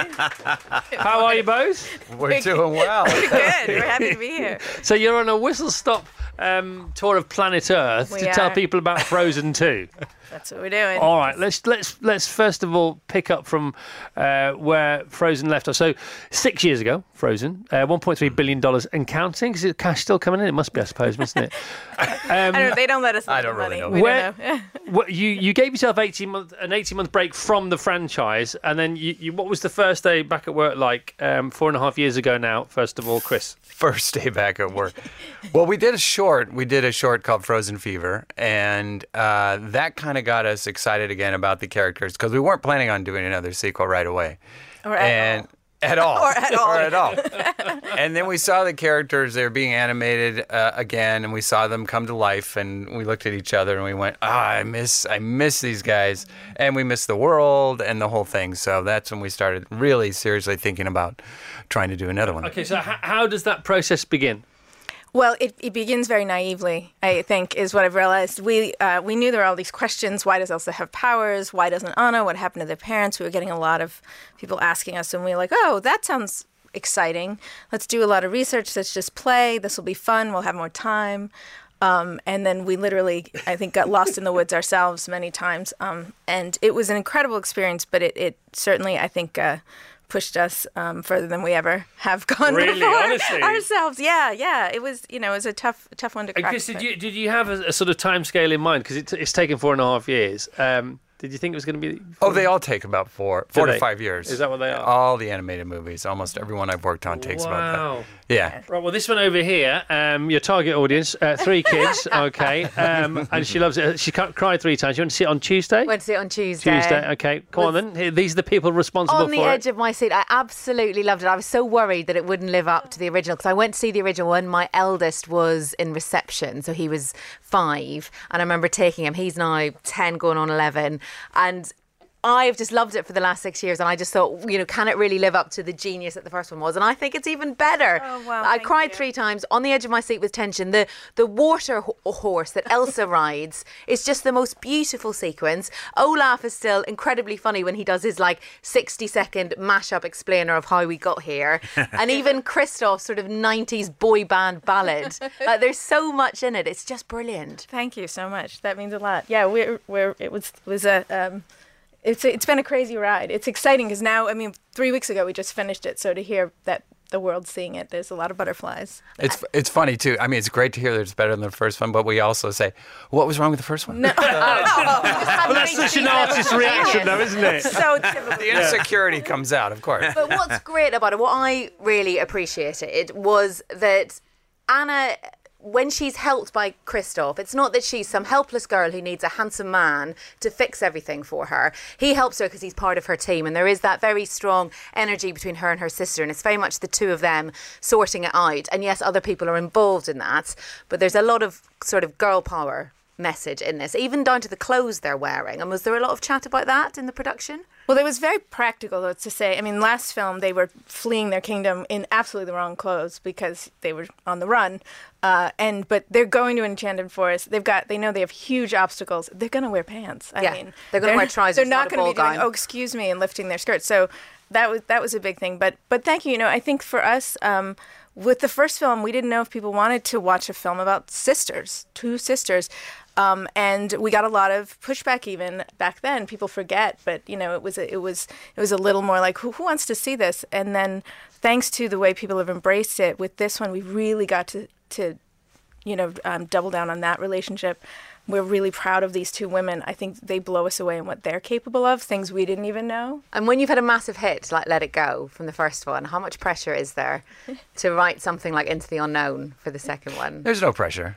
How are you both? We're doing well. Good. We're happy to be here. So you're on a whistle-stop um, tour of planet Earth We to tell are. people about Frozen two. That's what we're doing. All right, let's let's let's first of all pick up from uh, where Frozen left off. So six years ago, Frozen, uh, one point three billion dollars and counting. Is the cash still coming in? It must be, I suppose, mustn't it? Um, I don't, they don't let us. I don't the really money. know. We Where- don't know. what, you you gave yourself eighteen month an eighteen month break from the franchise, and then you, you what was the first day back at work like? Um, four and a half years ago now. First of all, Chris. First day back at work. Well, we did a short. We did a short called Frozen Fever, and uh, that kind of got us excited again about the characters because we weren't planning on doing another sequel right away. Or at and at all. Or at all. Or at all. And then we saw the characters, they were being animated uh, again, and we saw them come to life, and we looked at each other and we went, ah, I miss I miss these guys. And we miss the world and the whole thing. So that's when we started really seriously thinking about trying to do another one. Okay, so h- how does that process begin? Well, it, it begins very naively, I think, is what I've realized. We uh, we knew there were all these questions. Why does Elsa have powers? Why doesn't Anna? What happened to their parents? We were getting a lot of people asking us, and we were like, oh, that sounds exciting. Let's do a lot of research. Let's just play. This will be fun. We'll have more time. Um, and then we literally, I think, got lost in the woods ourselves many times. Um, and it was an incredible experience, but it, it certainly, I think, uh, pushed us um, further than we ever have gone Really? before Honestly? ourselves. Yeah, yeah. It was, you know, it was a tough, tough one to And crack. Chris, did but- you did you have a, a sort of time scale in mind? Because it, it's taken four and a half years. Um, Did you think it was going to be? Oh, they all take about four, four to they? five years. Is that what they are? All the animated movies, almost everyone I've worked on takes Wow. about that. Yeah. Right, well, this one over here, um, your target audience, uh, three kids, okay, um, and she loves it. She can't cry three times. You want to see it on Tuesday? Went to see it on Tuesday. Tuesday, okay. Come on then. Here- These are the people responsible On the for edge it. of my seat. I absolutely loved it. I was so worried that it wouldn't live up to the original because I went to see the original when my eldest was in reception. So he was five. And I remember taking him. He's now ten going on eleven. And I've just loved it for the last six years, and I just thought, you know, can it really live up to the genius that the first one was? And I think it's even better. Oh, wow, I thank cried you. three times on the edge of my seat with tension. The the water ho- horse that Elsa rides is just the most beautiful sequence. Olaf is still incredibly funny when he does his like sixty second mashup explainer of how we got here, and even Christoph's sort of nineties boy band ballad. Like, there's so much in it. It's just brilliant. Thank you so much. That means a lot. Yeah, we're we're it was was a um, it's it's been a crazy ride. It's exciting because now, I mean, three weeks ago we just finished it. So to hear that the world's seeing it, there's a lot of butterflies. It's it's funny too. I mean, it's great to hear that it's better than the first one, but we also say, what was wrong with the first one? No. Well, that's such an artist's reaction, though, isn't it? So typical. The insecurity comes out, of course. But what's great about it, what I really appreciated was that Anna, when she's helped by Christoph, it's not that she's some helpless girl who needs a handsome man to fix everything for her. He helps her because he's part of her team, and there is that very strong energy between her and her sister, and it's very much the two of them sorting it out. And yes, other people are involved in that, but there's a lot of sort of girl power message in this, even down to the clothes they're wearing. And was there a lot of chat about that in the production? Well, it was very practical, though, to say. I mean, last film, they were fleeing their kingdom in absolutely the wrong clothes because they were on the run. Uh, and But they're going to Enchanted Forest. They've got, they know they have huge obstacles. They're going to wear pants. I Yeah, mean, they're gonna wear trousers, They're not not a going to be ball doing, gown. oh, excuse me, and lifting their skirts. So that was that was a big thing. But but thank you. You know, I think for us, um, with the first film, we didn't know if people wanted to watch a film about sisters, two sisters. Um, and we got a lot of pushback even back then. People forget, but you know, it was a, it was it was a little more like, who, who wants to see this? And then, thanks to the way people have embraced it with this one, we really got to to, you know, um, double down on that relationship. We're really proud of these two women. I think they blow us away in what they're capable of, things we didn't even know. And when you've had a massive hit like Let It Go from the first one, how much pressure is there to write something like Into the Unknown for the second one? There's no pressure.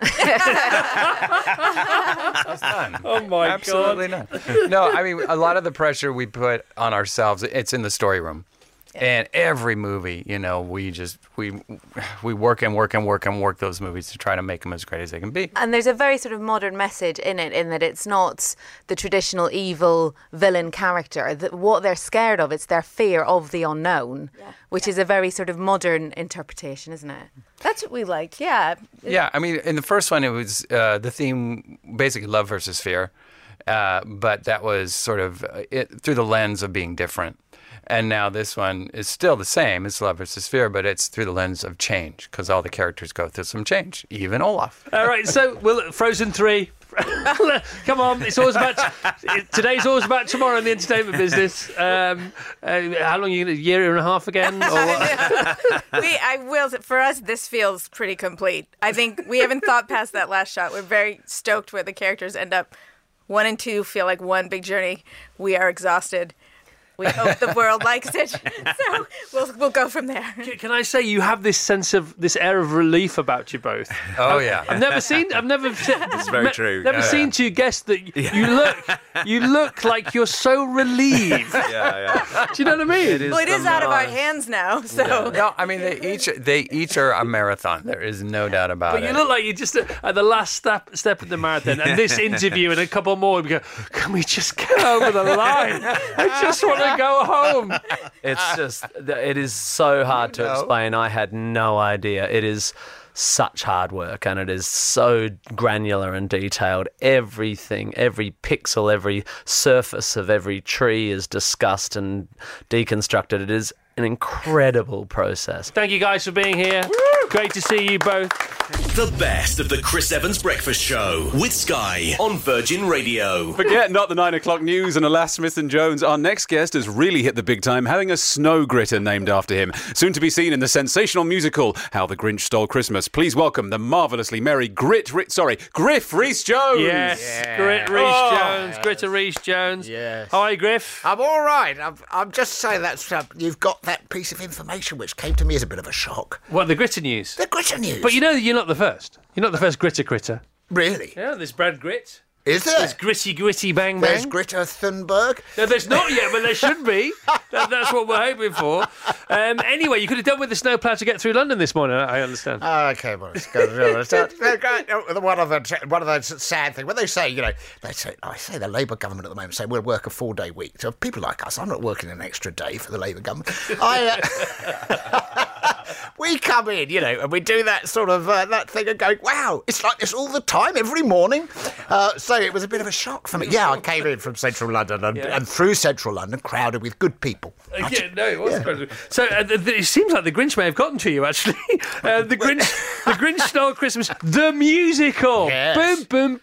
Oh my Absolutely God. not. No, I mean, a lot of the pressure we put on ourselves, it's in the story room. And every movie, you know, we just, we we work and work and work and work those movies to try to make them as great as they can be. And there's a very sort of modern message in it, in that it's not the traditional evil villain character. That what they're scared of, it's their fear of the unknown, Yeah. which is a very sort of modern interpretation, isn't it? That's what we liked, yeah. Yeah, I mean, in the first one, it was uh, the theme, basically love versus fear. Uh, but that was sort of uh, it, through the lens of being different. And now this one is still the same. It's love versus fear, but it's through the lens of change because all the characters go through some change, even Olaf. All right, so well, Frozen three. Come on, it's always about today's always about tomorrow in the entertainment business. Um, uh, how long are you gonna, a year and a half again? Or what? we, I will. For us, this feels pretty complete. I think we haven't thought past that last shot. We're very stoked where the characters end up. One and two feel like one big journey. We are exhausted. We hope the world likes it, so we'll we'll go from there. Can I say you have this sense of this air of relief about you both? Oh I've, yeah, I've never seen. I've never. It's very true. Never Yeah, seen yeah. two guests that you look. You look like you're so relieved. Yeah, yeah. Do you know what I mean? It is Well, it is the out of our most- hands now, so. No, I mean they each they each are a marathon. There is no doubt about But it. you look like you're just at at the last step step of the marathon, and this interview and a couple more, we go, can we just get over the line? I just want to go home. It's just, it is so hard to explain. I had no idea. It is such hard work, and it is so granular and detailed. Everything, every pixel, every surface of every tree is discussed and deconstructed. It is an incredible process. Thank you guys for being here. Great to see you both. The best of the Chris Evans Breakfast Show with Sky on Virgin Radio. Forget not the nine o'clock news and alas, Smith and Jones. Our next guest has really hit the big time, having a snow gritter named after him. Soon to be seen in the sensational musical How the Grinch Stole Christmas. Please welcome the marvellously merry Grit, Ri- sorry, Griff Rhys-Jones. Yes, Yeah. Grit Rhys-Jones, Oh. Gritter Rhys-Jones. Yes. How are you, Griff? I'm all right. I'm, I'm just saying that uh, you've got that piece of information which came to me as a bit of a shock. What, the Gritter news? The Gritter news. But you know you're not the first. You're not the first Gritter Critter. Really? Yeah, there's Brad Grit. Is there? There's Gritty Gritty Bang Bang. There's Greta Thunberg. No, there's not yet, but there should be. That, that's what we're hoping for. Um, anyway, you could have done with the snowplow to get through London this morning, I understand. Oh, okay, well, it's good. One of the one of those sad things when they say, you know, they say, I say the Labour government at the moment say we'll work a four-day week. So people like us, I'm not working an extra day for the Labour government. I. Uh, we come in, you know, and we do that sort of uh, that thing and go, wow, it's like this all the time, every morning. Uh, so it was a bit of a shock for me. Yeah, I came in from central London and, Yeah. and through central London, crowded with good people. Uh, yeah, no, it was quite- So uh, th- th- it seems like the Grinch may have gotten to you, actually. Uh, the Grinch, the Grinch Stole Christmas, the musical. Yes. Boom, boom,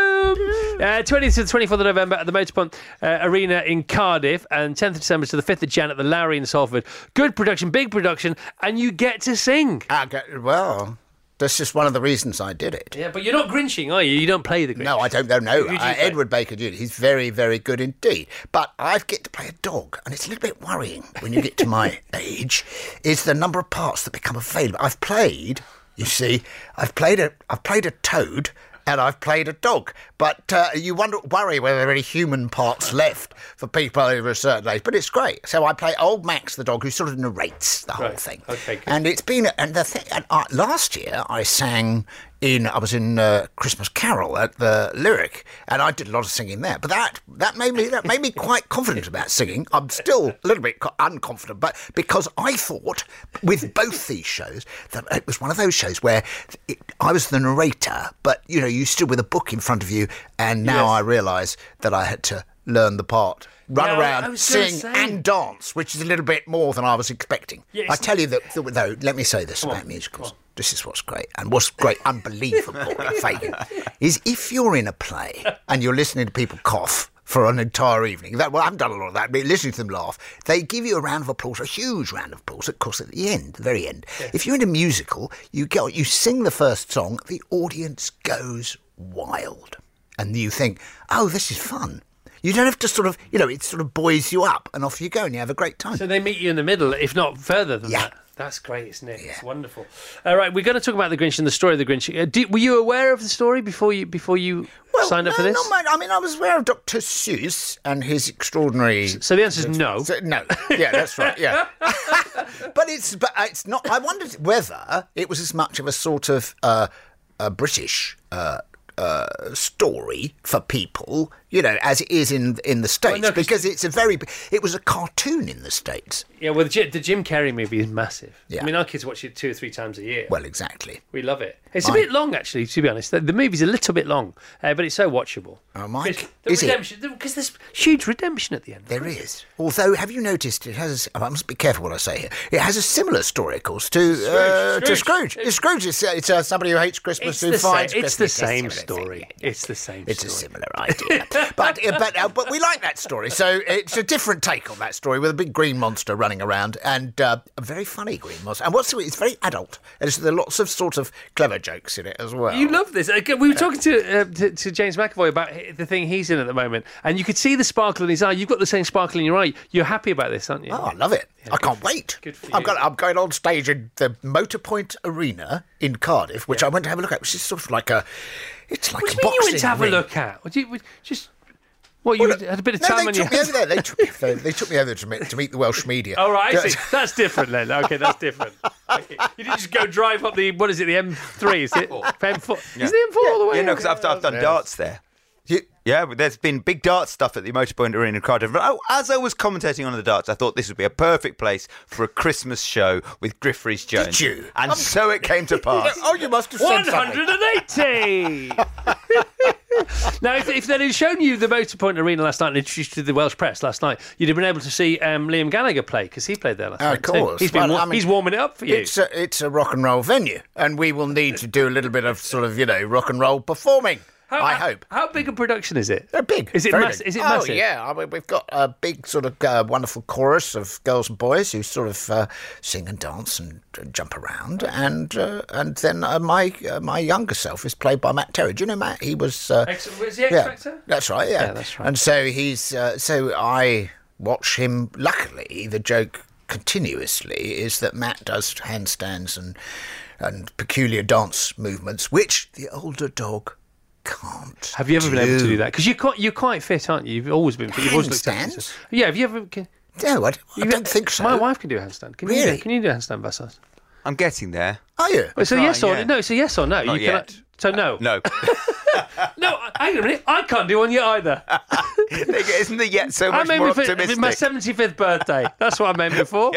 boom. Uh, twentieth to the twenty-fourth of November at the Motorpoint uh, Arena in Cardiff, and tenth of December to the fifth of January at the Lowry in Salford. Good production, big production, and you get to sing. I get, well, that's just one of the reasons I did it. Yeah, but you're not Grinching, are you? You don't play the Grinch. No, I don't know. No, Who do you uh, play? Edward Baker Junior He's very, very good indeed. But I get to play a dog, and it's a little bit worrying when you get to my age. Is the number of parts that become available? I've played. You see, I've played a. I've played a toad. And I've played a dog, but uh, you wonder, worry whether there are any human parts left for people over a certain age. But it's great. So I play old Max the dog, who sort of narrates the whole Right. thing. Okay, good. And it's been, and the thing. And uh, last year I sang in, I was in uh, Christmas Carol at the Lyric, and I did a lot of singing there. But that that made me that made me quite confident about singing. I'm still a little bit co- unconfident, but because I thought with both these shows that it was one of those shows where it, I was the narrator, but you know you stood with a book in front of you, and now Yes. I realise that I had to learn the part. Run Yeah, I around, was gonna sing say. and dance, which is a little bit more than I was expecting. Yeah, I it's- tell you that, though, let me say this about musicals. This is what's great, and what's great, unbelievable, Fagan, is if you're in a play and you're listening to people cough for an entire evening, that, well, I haven't done a lot of that, but listening to them laugh, they give you a round of applause, a huge round of applause, of course, at the end, the very end. If you're in a musical, you go, you sing the first song, the audience goes wild, and you think, oh, this is fun. You don't have to sort of, you know, it sort of buoys you up, and off you go, and you have a great time. So they meet you in the middle, if not further than Yeah. that. That's great, isn't it? It's wonderful. All right, we're going to talk about the Grinch and the story of the Grinch. Uh, did, were you aware of the story before you before you signed up no, for this? not much. I mean, I was aware of Doctor Seuss and his extraordinary. So the answer is no. So- no. Yeah, that's right. Yeah, but it's but it's not. I wondered whether it was as much of a sort of uh, a British uh, uh, story for people, you know, as it is in in the States, no, 'cause- because it's a very. It was a cartoon in the States. Yeah, well, the, Ji- the Jim Carrey movie is massive. Yeah. I mean, our kids watch it two or three times a year. Well, exactly. We love it. It's a I- bit long, actually, to be honest. The, the movie's a little bit long, uh, but it's so watchable. Oh, Mike, The is it? redemption, because there's huge redemption at the end. There is. Although, have you noticed it has? I must be careful what I say here. It has a similar story, of course, to uh, to Scrooge. Scrooge. It's Scrooge. It's, uh, it's uh, somebody who hates Christmas It's who the, finds same, it's Christmas. the same It's a similar story. It's the same It's story. a similar idea, but uh, but uh, but we like that story. So it's a different take on that story with a big green monster running around and uh, a very funny green monster. And what's it's very adult. And there are lots of sort of clever jokes in it as well. You love this. Uh, We were talking to, uh, to to James McAvoy about hi- the thing he's in at the moment, and you could see the sparkle in his eye. You've got the same sparkle in your eye. You're happy about this, aren't you? Oh, I love it. I can't wait. Good for I've you. got, I'm going on stage in the Motorpoint Arena in Cardiff, which I went to have a look at, which is sort of like a, it's like What a do you mean you boxing went to have ring. a look at? Would you would just what you Well, had a bit of no, time they on took your me over there. They took me, they, they took me over to meet, to meet the Welsh media. Oh, right, I see. That's different then. Okay, that's different. Okay. You didn't just go drive up the, what is it, the M three, is it? M four. Yeah. Is the M four all the way Yeah, no, up? because I've, I've done Yes. darts there. Yeah, but there's been big darts stuff at the Motorpoint Arena in Cardiff. But, oh, as I was commentating on the darts, I thought this would be a perfect place for a Christmas show with Griff Rhys-Jones. Did you? And so it came to pass. Oh, you must have said one something. hundred eighty! Now, if, if they'd have shown you the Motorpoint Arena last night and introduced you to the Welsh press last night, you'd have been able to see um, Liam Gallagher play because he played there last Of night. too. course. He's, been, Well, wa- I mean, he's warming it up for you. It's a, it's a rock and roll venue, and we will need to do a little bit of sort of, you know, rock and roll performing. How, I how- hope. How big a production is it? They're big. Is it, very mass- big. is it oh, massive? yeah. I mean, we've got a big sort of uh, wonderful chorus of girls and boys who sort of uh, sing and dance and, and jump around, and uh, and then uh, my uh, my younger self is played by Matt Terry. Do you know Matt? He was. Uh, X, was he X yeah, Factor? That's right. Yeah. Yeah, that's right. And so he's. Uh, so I watch him. Luckily, the joke continuously is that Matt does handstands and and peculiar dance movements, which the older dog can't. Have you ever do. been able to do that? Because you're quite, you're quite fit, aren't you? You've always been fit. You've always looked after Handstands? yourself. Yeah, have you ever... Can, No, I, I you- don't think so. My wife can do a handstand. Can you Really? do, can you do a handstand, Bassas? I'm getting there. Are you? It's a trying, yes or yeah. no. It's a yes or no. Not you yet. Can, so no. No. No, hang on a minute. I can't do one yet either. Isn't the yet so much I'm more aiming for optimistic? my seventy-fifth birthday. That's what I'm aiming for.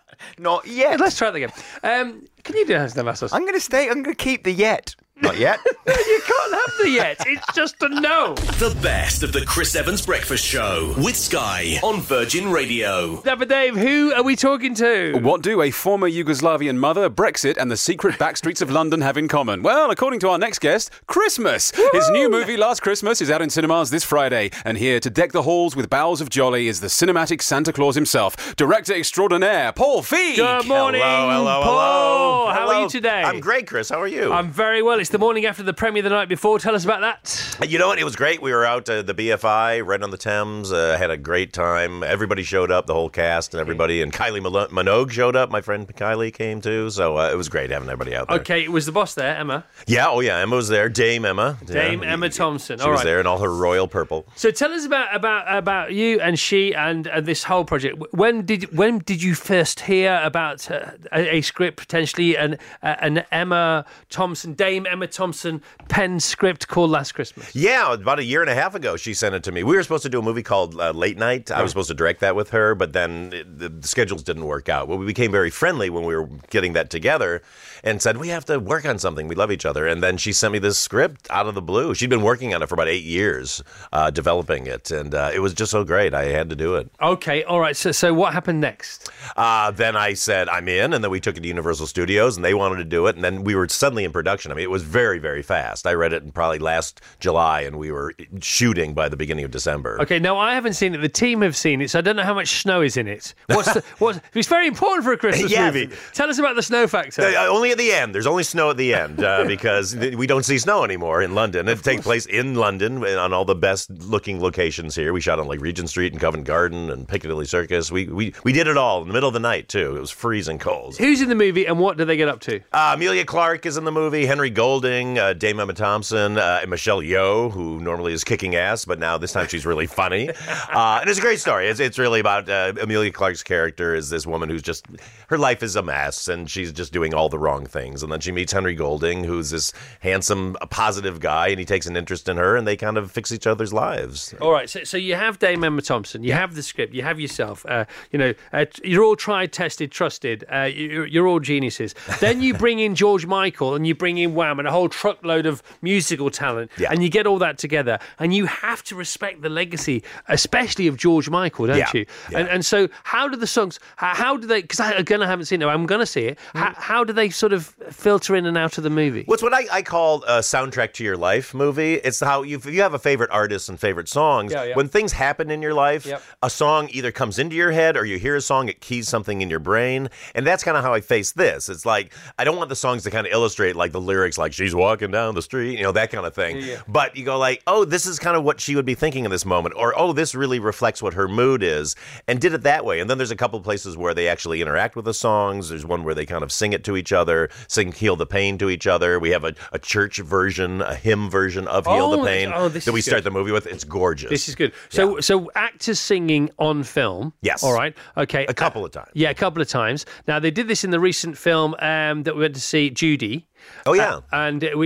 Not yet. Let's try that again. Um, can you do a handstand, Bassas? I'm going to stay. I'm going to keep the yet. Not yet. You can't have the yet. It's just a no. The best of the Chris Evans Breakfast Show with Sky on Virgin Radio. Dapper Dave, who are we talking to? What do a former Yugoslavian mother, Brexit, and the secret backstreets of London have in common? Well, according to our next guest, Christmas. His new movie, Last Christmas, is out in cinemas this Friday. And here to deck the halls with bowls of jolly is the cinematic Santa Claus himself, director extraordinaire, Paul Feig. Good morning, Hello, hello, Paul. hello. How are Hello. you today? I'm great, Chris. How are you? I'm very well. It's the morning after the premiere the night before. Tell us about that. You know what? It was great. We were out at the B F I, right on the Thames. Uh, had a great time. Everybody showed up, the whole cast and everybody. And Kylie Milo- Minogue showed up. My friend Kylie came too. So uh, it was great having everybody out there. Okay, it was the boss there, Emma. Yeah, oh yeah. Emma was there. Dame Emma. Dame Yeah. Emma Thompson. She All was right. there in all her royal purple. So tell us about about about you and she and, and this whole project. When did when did you first hear about uh, a, a script potentially and uh, an Emma Thompson, Dame Emma Thompson pen script called Last Christmas? Yeah, about a year and a half ago, she sent it to me. We were supposed to do a movie called uh, Late Night. I was supposed to direct that with her, but then it, the, the schedules didn't work out. Well, we became very friendly when we were getting that together and said, we have to work on something. We love each other. And then she sent me this script out of the blue. She'd been working on it for about eight years, uh, developing it. And uh, it was just so great. I had to do it. Okay, all right. So so what happened next? Uh, then I said, I'm in. And then we took it to Universal Studios and they wanted to do it. And then we were suddenly in production. I mean, it was very, very fast. I read it in probably last July and we were shooting by the beginning of December. Okay, now I haven't seen it. The team have seen it, so I don't know how much snow is in it. What's the, what's, it's very important for a Christmas Yes. movie. Tell us about the snow factor. Uh, only at the end. There's only snow at the end uh, because th- we don't see snow anymore in London. It takes place in London on all the best looking locations here. We shot on like Regent Street and Covent Garden and Piccadilly Circus. We, we we did it all in the middle of the night too. It was freezing cold. Who's in the movie and what do they get up to? Uh, Amelia Clark is in the movie. Henry Golding, uh, Dame Emma Thompson, uh, and Michelle Yeoh, who normally is kicking ass, but now this time she's really funny. Uh, and it's a great story. It's, it's really about uh, Amelia Clark's character is this woman who's just, her life is a mess and she's just doing all the wrong things. And then she meets Henry Golding, who's this handsome, positive guy, and he takes an interest in her and they kind of fix each other's lives. All right, so, so you have Dame Emma Thompson, you have the script, you have yourself, uh, you know, uh, you're all tried, tested, trusted, uh, you're, you're all geniuses. Then you bring in George Michael and you bring in Wham and a whole truckload of musical talent, Yeah. and you get all that together, and you have to respect the legacy, especially of George Michael, don't Yeah. you? Yeah. And, and so how do the songs, how, how do they, because I, again, I haven't seen it, I'm going to see it, how, how do they sort of filter in and out of the movie? What's what I, I call a soundtrack to your life movie. It's how you, if you have a favorite artist and favorite songs, Yeah, yeah. when things happen in your life, Yep. a song either comes into your head or you hear a song, it keys something in your brain. And that's kind of how I face this. It's like, I don't want the songs to kind of illustrate like the lyrics, like she's walking down the street, you know, that kind of thing. Yeah, yeah. But you go like, oh, this is kind of what she would be thinking in this moment. Or, oh, this really reflects what her mood is. And did it that way. And then there's a couple of places where they actually interact with the songs. There's one where they kind of sing it to each other, sing Heal the Pain to each other. We have a, a church version, a hymn version of Heal Oh, the Pain oh, this that we is start good. the movie with. It's gorgeous. This is good. So, so actors singing on film. Yes. All right. Okay. A couple of times. Yeah, a couple of times. Now they did this in the recent film um, that we went to see, Judy. Oh, yeah. Uh, and uh, which is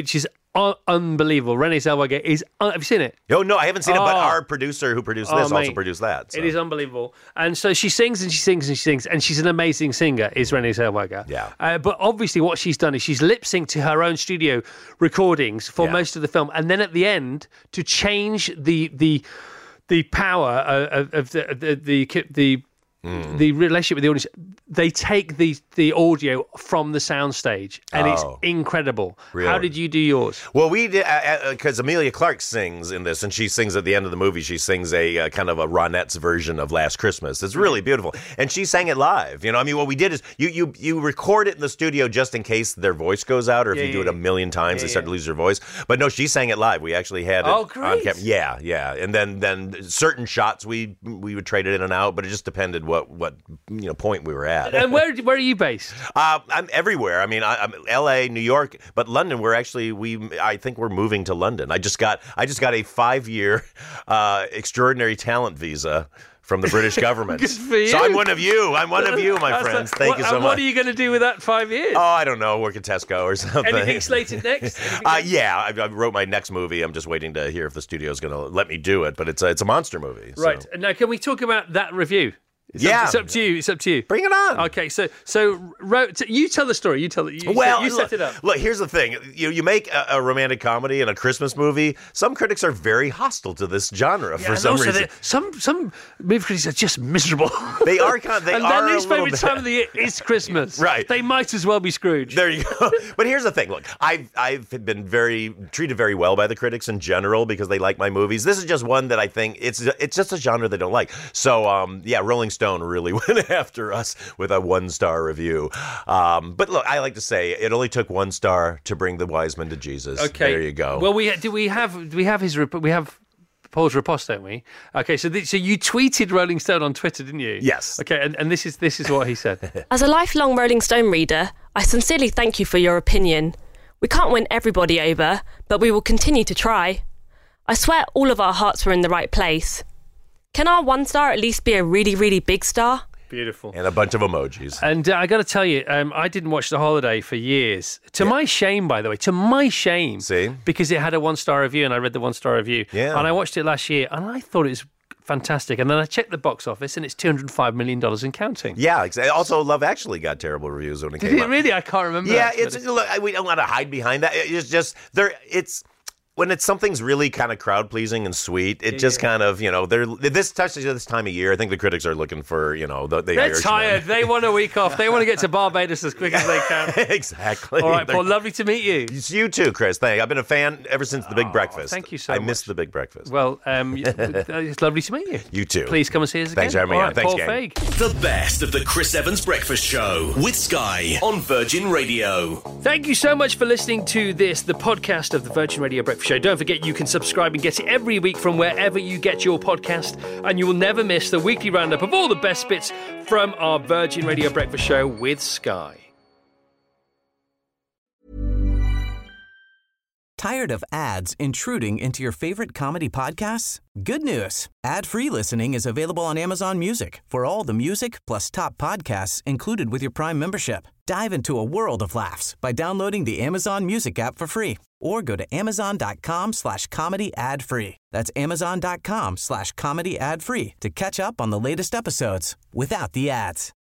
un- unbelievable. Renee Zellweger is. Un- have you seen it? Oh no, I haven't seen it. But Oh. our producer who produced Oh, this also mate. produced that. so. It is unbelievable. And so she sings and she sings and she sings, and she's an amazing singer, is Renee Zellweger. Yeah. Uh, but obviously, what she's done is she's lip synced to her own studio recordings for Yeah. most of the film, and then at the end to change the the the power of, of the the the, the Mm. the relationship with the audience, they take the the audio from the soundstage, and Oh. it's incredible. Really? How did you do yours? Well, we did because uh, uh, Amelia Clark sings in this, and she sings at the end of the movie. She sings a uh, kind of a Ronettes version of Last Christmas. It's really beautiful, and she sang it live. You know, I mean, what we did is you you you record it in the studio just in case their voice goes out, or if Yeah, you do yeah, it a million times, yeah, they start yeah. to lose their voice. But no, she sang it live. We actually had it Oh, on great. camera. Yeah, yeah, and then then certain shots we we would trade it in and out, but it just depended what what you know point we were at. And where where are you based? Uh, I'm everywhere. I mean, I, I'm L A, New York, but London. We're actually we. I think we're moving to London. I just got. I just got a five-year uh, extraordinary talent visa from the British government. Good for you. So I'm one of you. I'm one of you, my That's friends. a- Thank what, you so and much. What are you going to do with that five years? Oh, I don't know. Work at Tesco or something. Anything slated next? Anything Uh, else? yeah, I, I wrote my next movie. I'm just waiting to hear if the studio's going to let me do it. But it's a, it's a monster movie. so- Right. Now, can we talk about that review? It's Yeah. Up, it's up to you. It's up to you. Bring it on. Okay. So, so ro- t- you tell the story. You tell it. You, well, you look, set it up. Look, here's the thing: you you make a, a romantic comedy and a Christmas movie. Some critics are very hostile to this genre Yeah, for and some also reason. they- Some some movie critics are just miserable. They are kind of. They and are their a least little favorite bit. time of the year is Christmas. Right. They might as well be Scrooge. There you go. But here's the thing: look, I've I've been very treated very well by the critics in general because they like my movies. This is just one that I think it's it's just a genre they don't like. So um, yeah, Rolling Stone really went after us with a one star review. Um, but look, I like to say it only took one star to bring the wise men to Jesus. Okay. There you go. Well, we do we have do we have his rep- we have Paul's riposte, don't we? Okay. So th- so you tweeted Rolling Stone on Twitter, didn't you? Yes. Okay. And, and this is this is what he said. As a lifelong Rolling Stone reader, I sincerely thank you for your opinion. We can't win everybody over, but we will continue to try. I swear all of our hearts were in the right place. Can our one star at least be a really, really big star? Beautiful. And a bunch of emojis. And uh, I got to tell you, um, I didn't watch The Holiday for years. To my shame, by the way, to my shame. See? Because it had a one-star review and I read the one-star review. Yeah. And I watched it last year and I thought it was fantastic. And then I checked the box office and it's two hundred five million dollars and counting. Yeah, exactly. Also, Love Actually got terrible reviews when it Did came it out. really? I can't remember. Yeah, actually. it's look. I- We don't want to hide behind that. It's just there. It's when it's something's really kind of crowd pleasing and sweet. It Yeah, just yeah. kind of you know. They're this touches this time of year. I think the critics are looking for you know the, the They're Irishman. tired. They want a week off. They want to get to Barbados as quick as they can. Exactly. All right, They're- Paul, lovely to meet you. It's you too, Chris. Thank you. I've been a fan ever since the Big Breakfast. thank you so I much. missed the Big Breakfast. Well, um, it's lovely to meet you. You too. Please come and see us again. Thanks for having me All on. right, Thanks, Paul gang. Feig. The best of the Chris Evans Breakfast Show with Sky on Virgin Radio. Thank you so much for listening to this, the podcast of the Virgin Radio Breakfast Show. Don't forget you can subscribe and get it every week from wherever you get your podcast, and you will never miss the weekly roundup of all the best bits from our Virgin Radio Breakfast Show with Sky. Tired of ads intruding into your favorite comedy podcasts? Good news. Ad-free listening is available on Amazon Music for all the music plus top podcasts included with your Prime membership. Dive into a world of laughs by downloading the Amazon Music app for free or go to amazon.com slash comedy ad free. That's amazon.com slash comedy ad free to catch up on the latest episodes without the ads.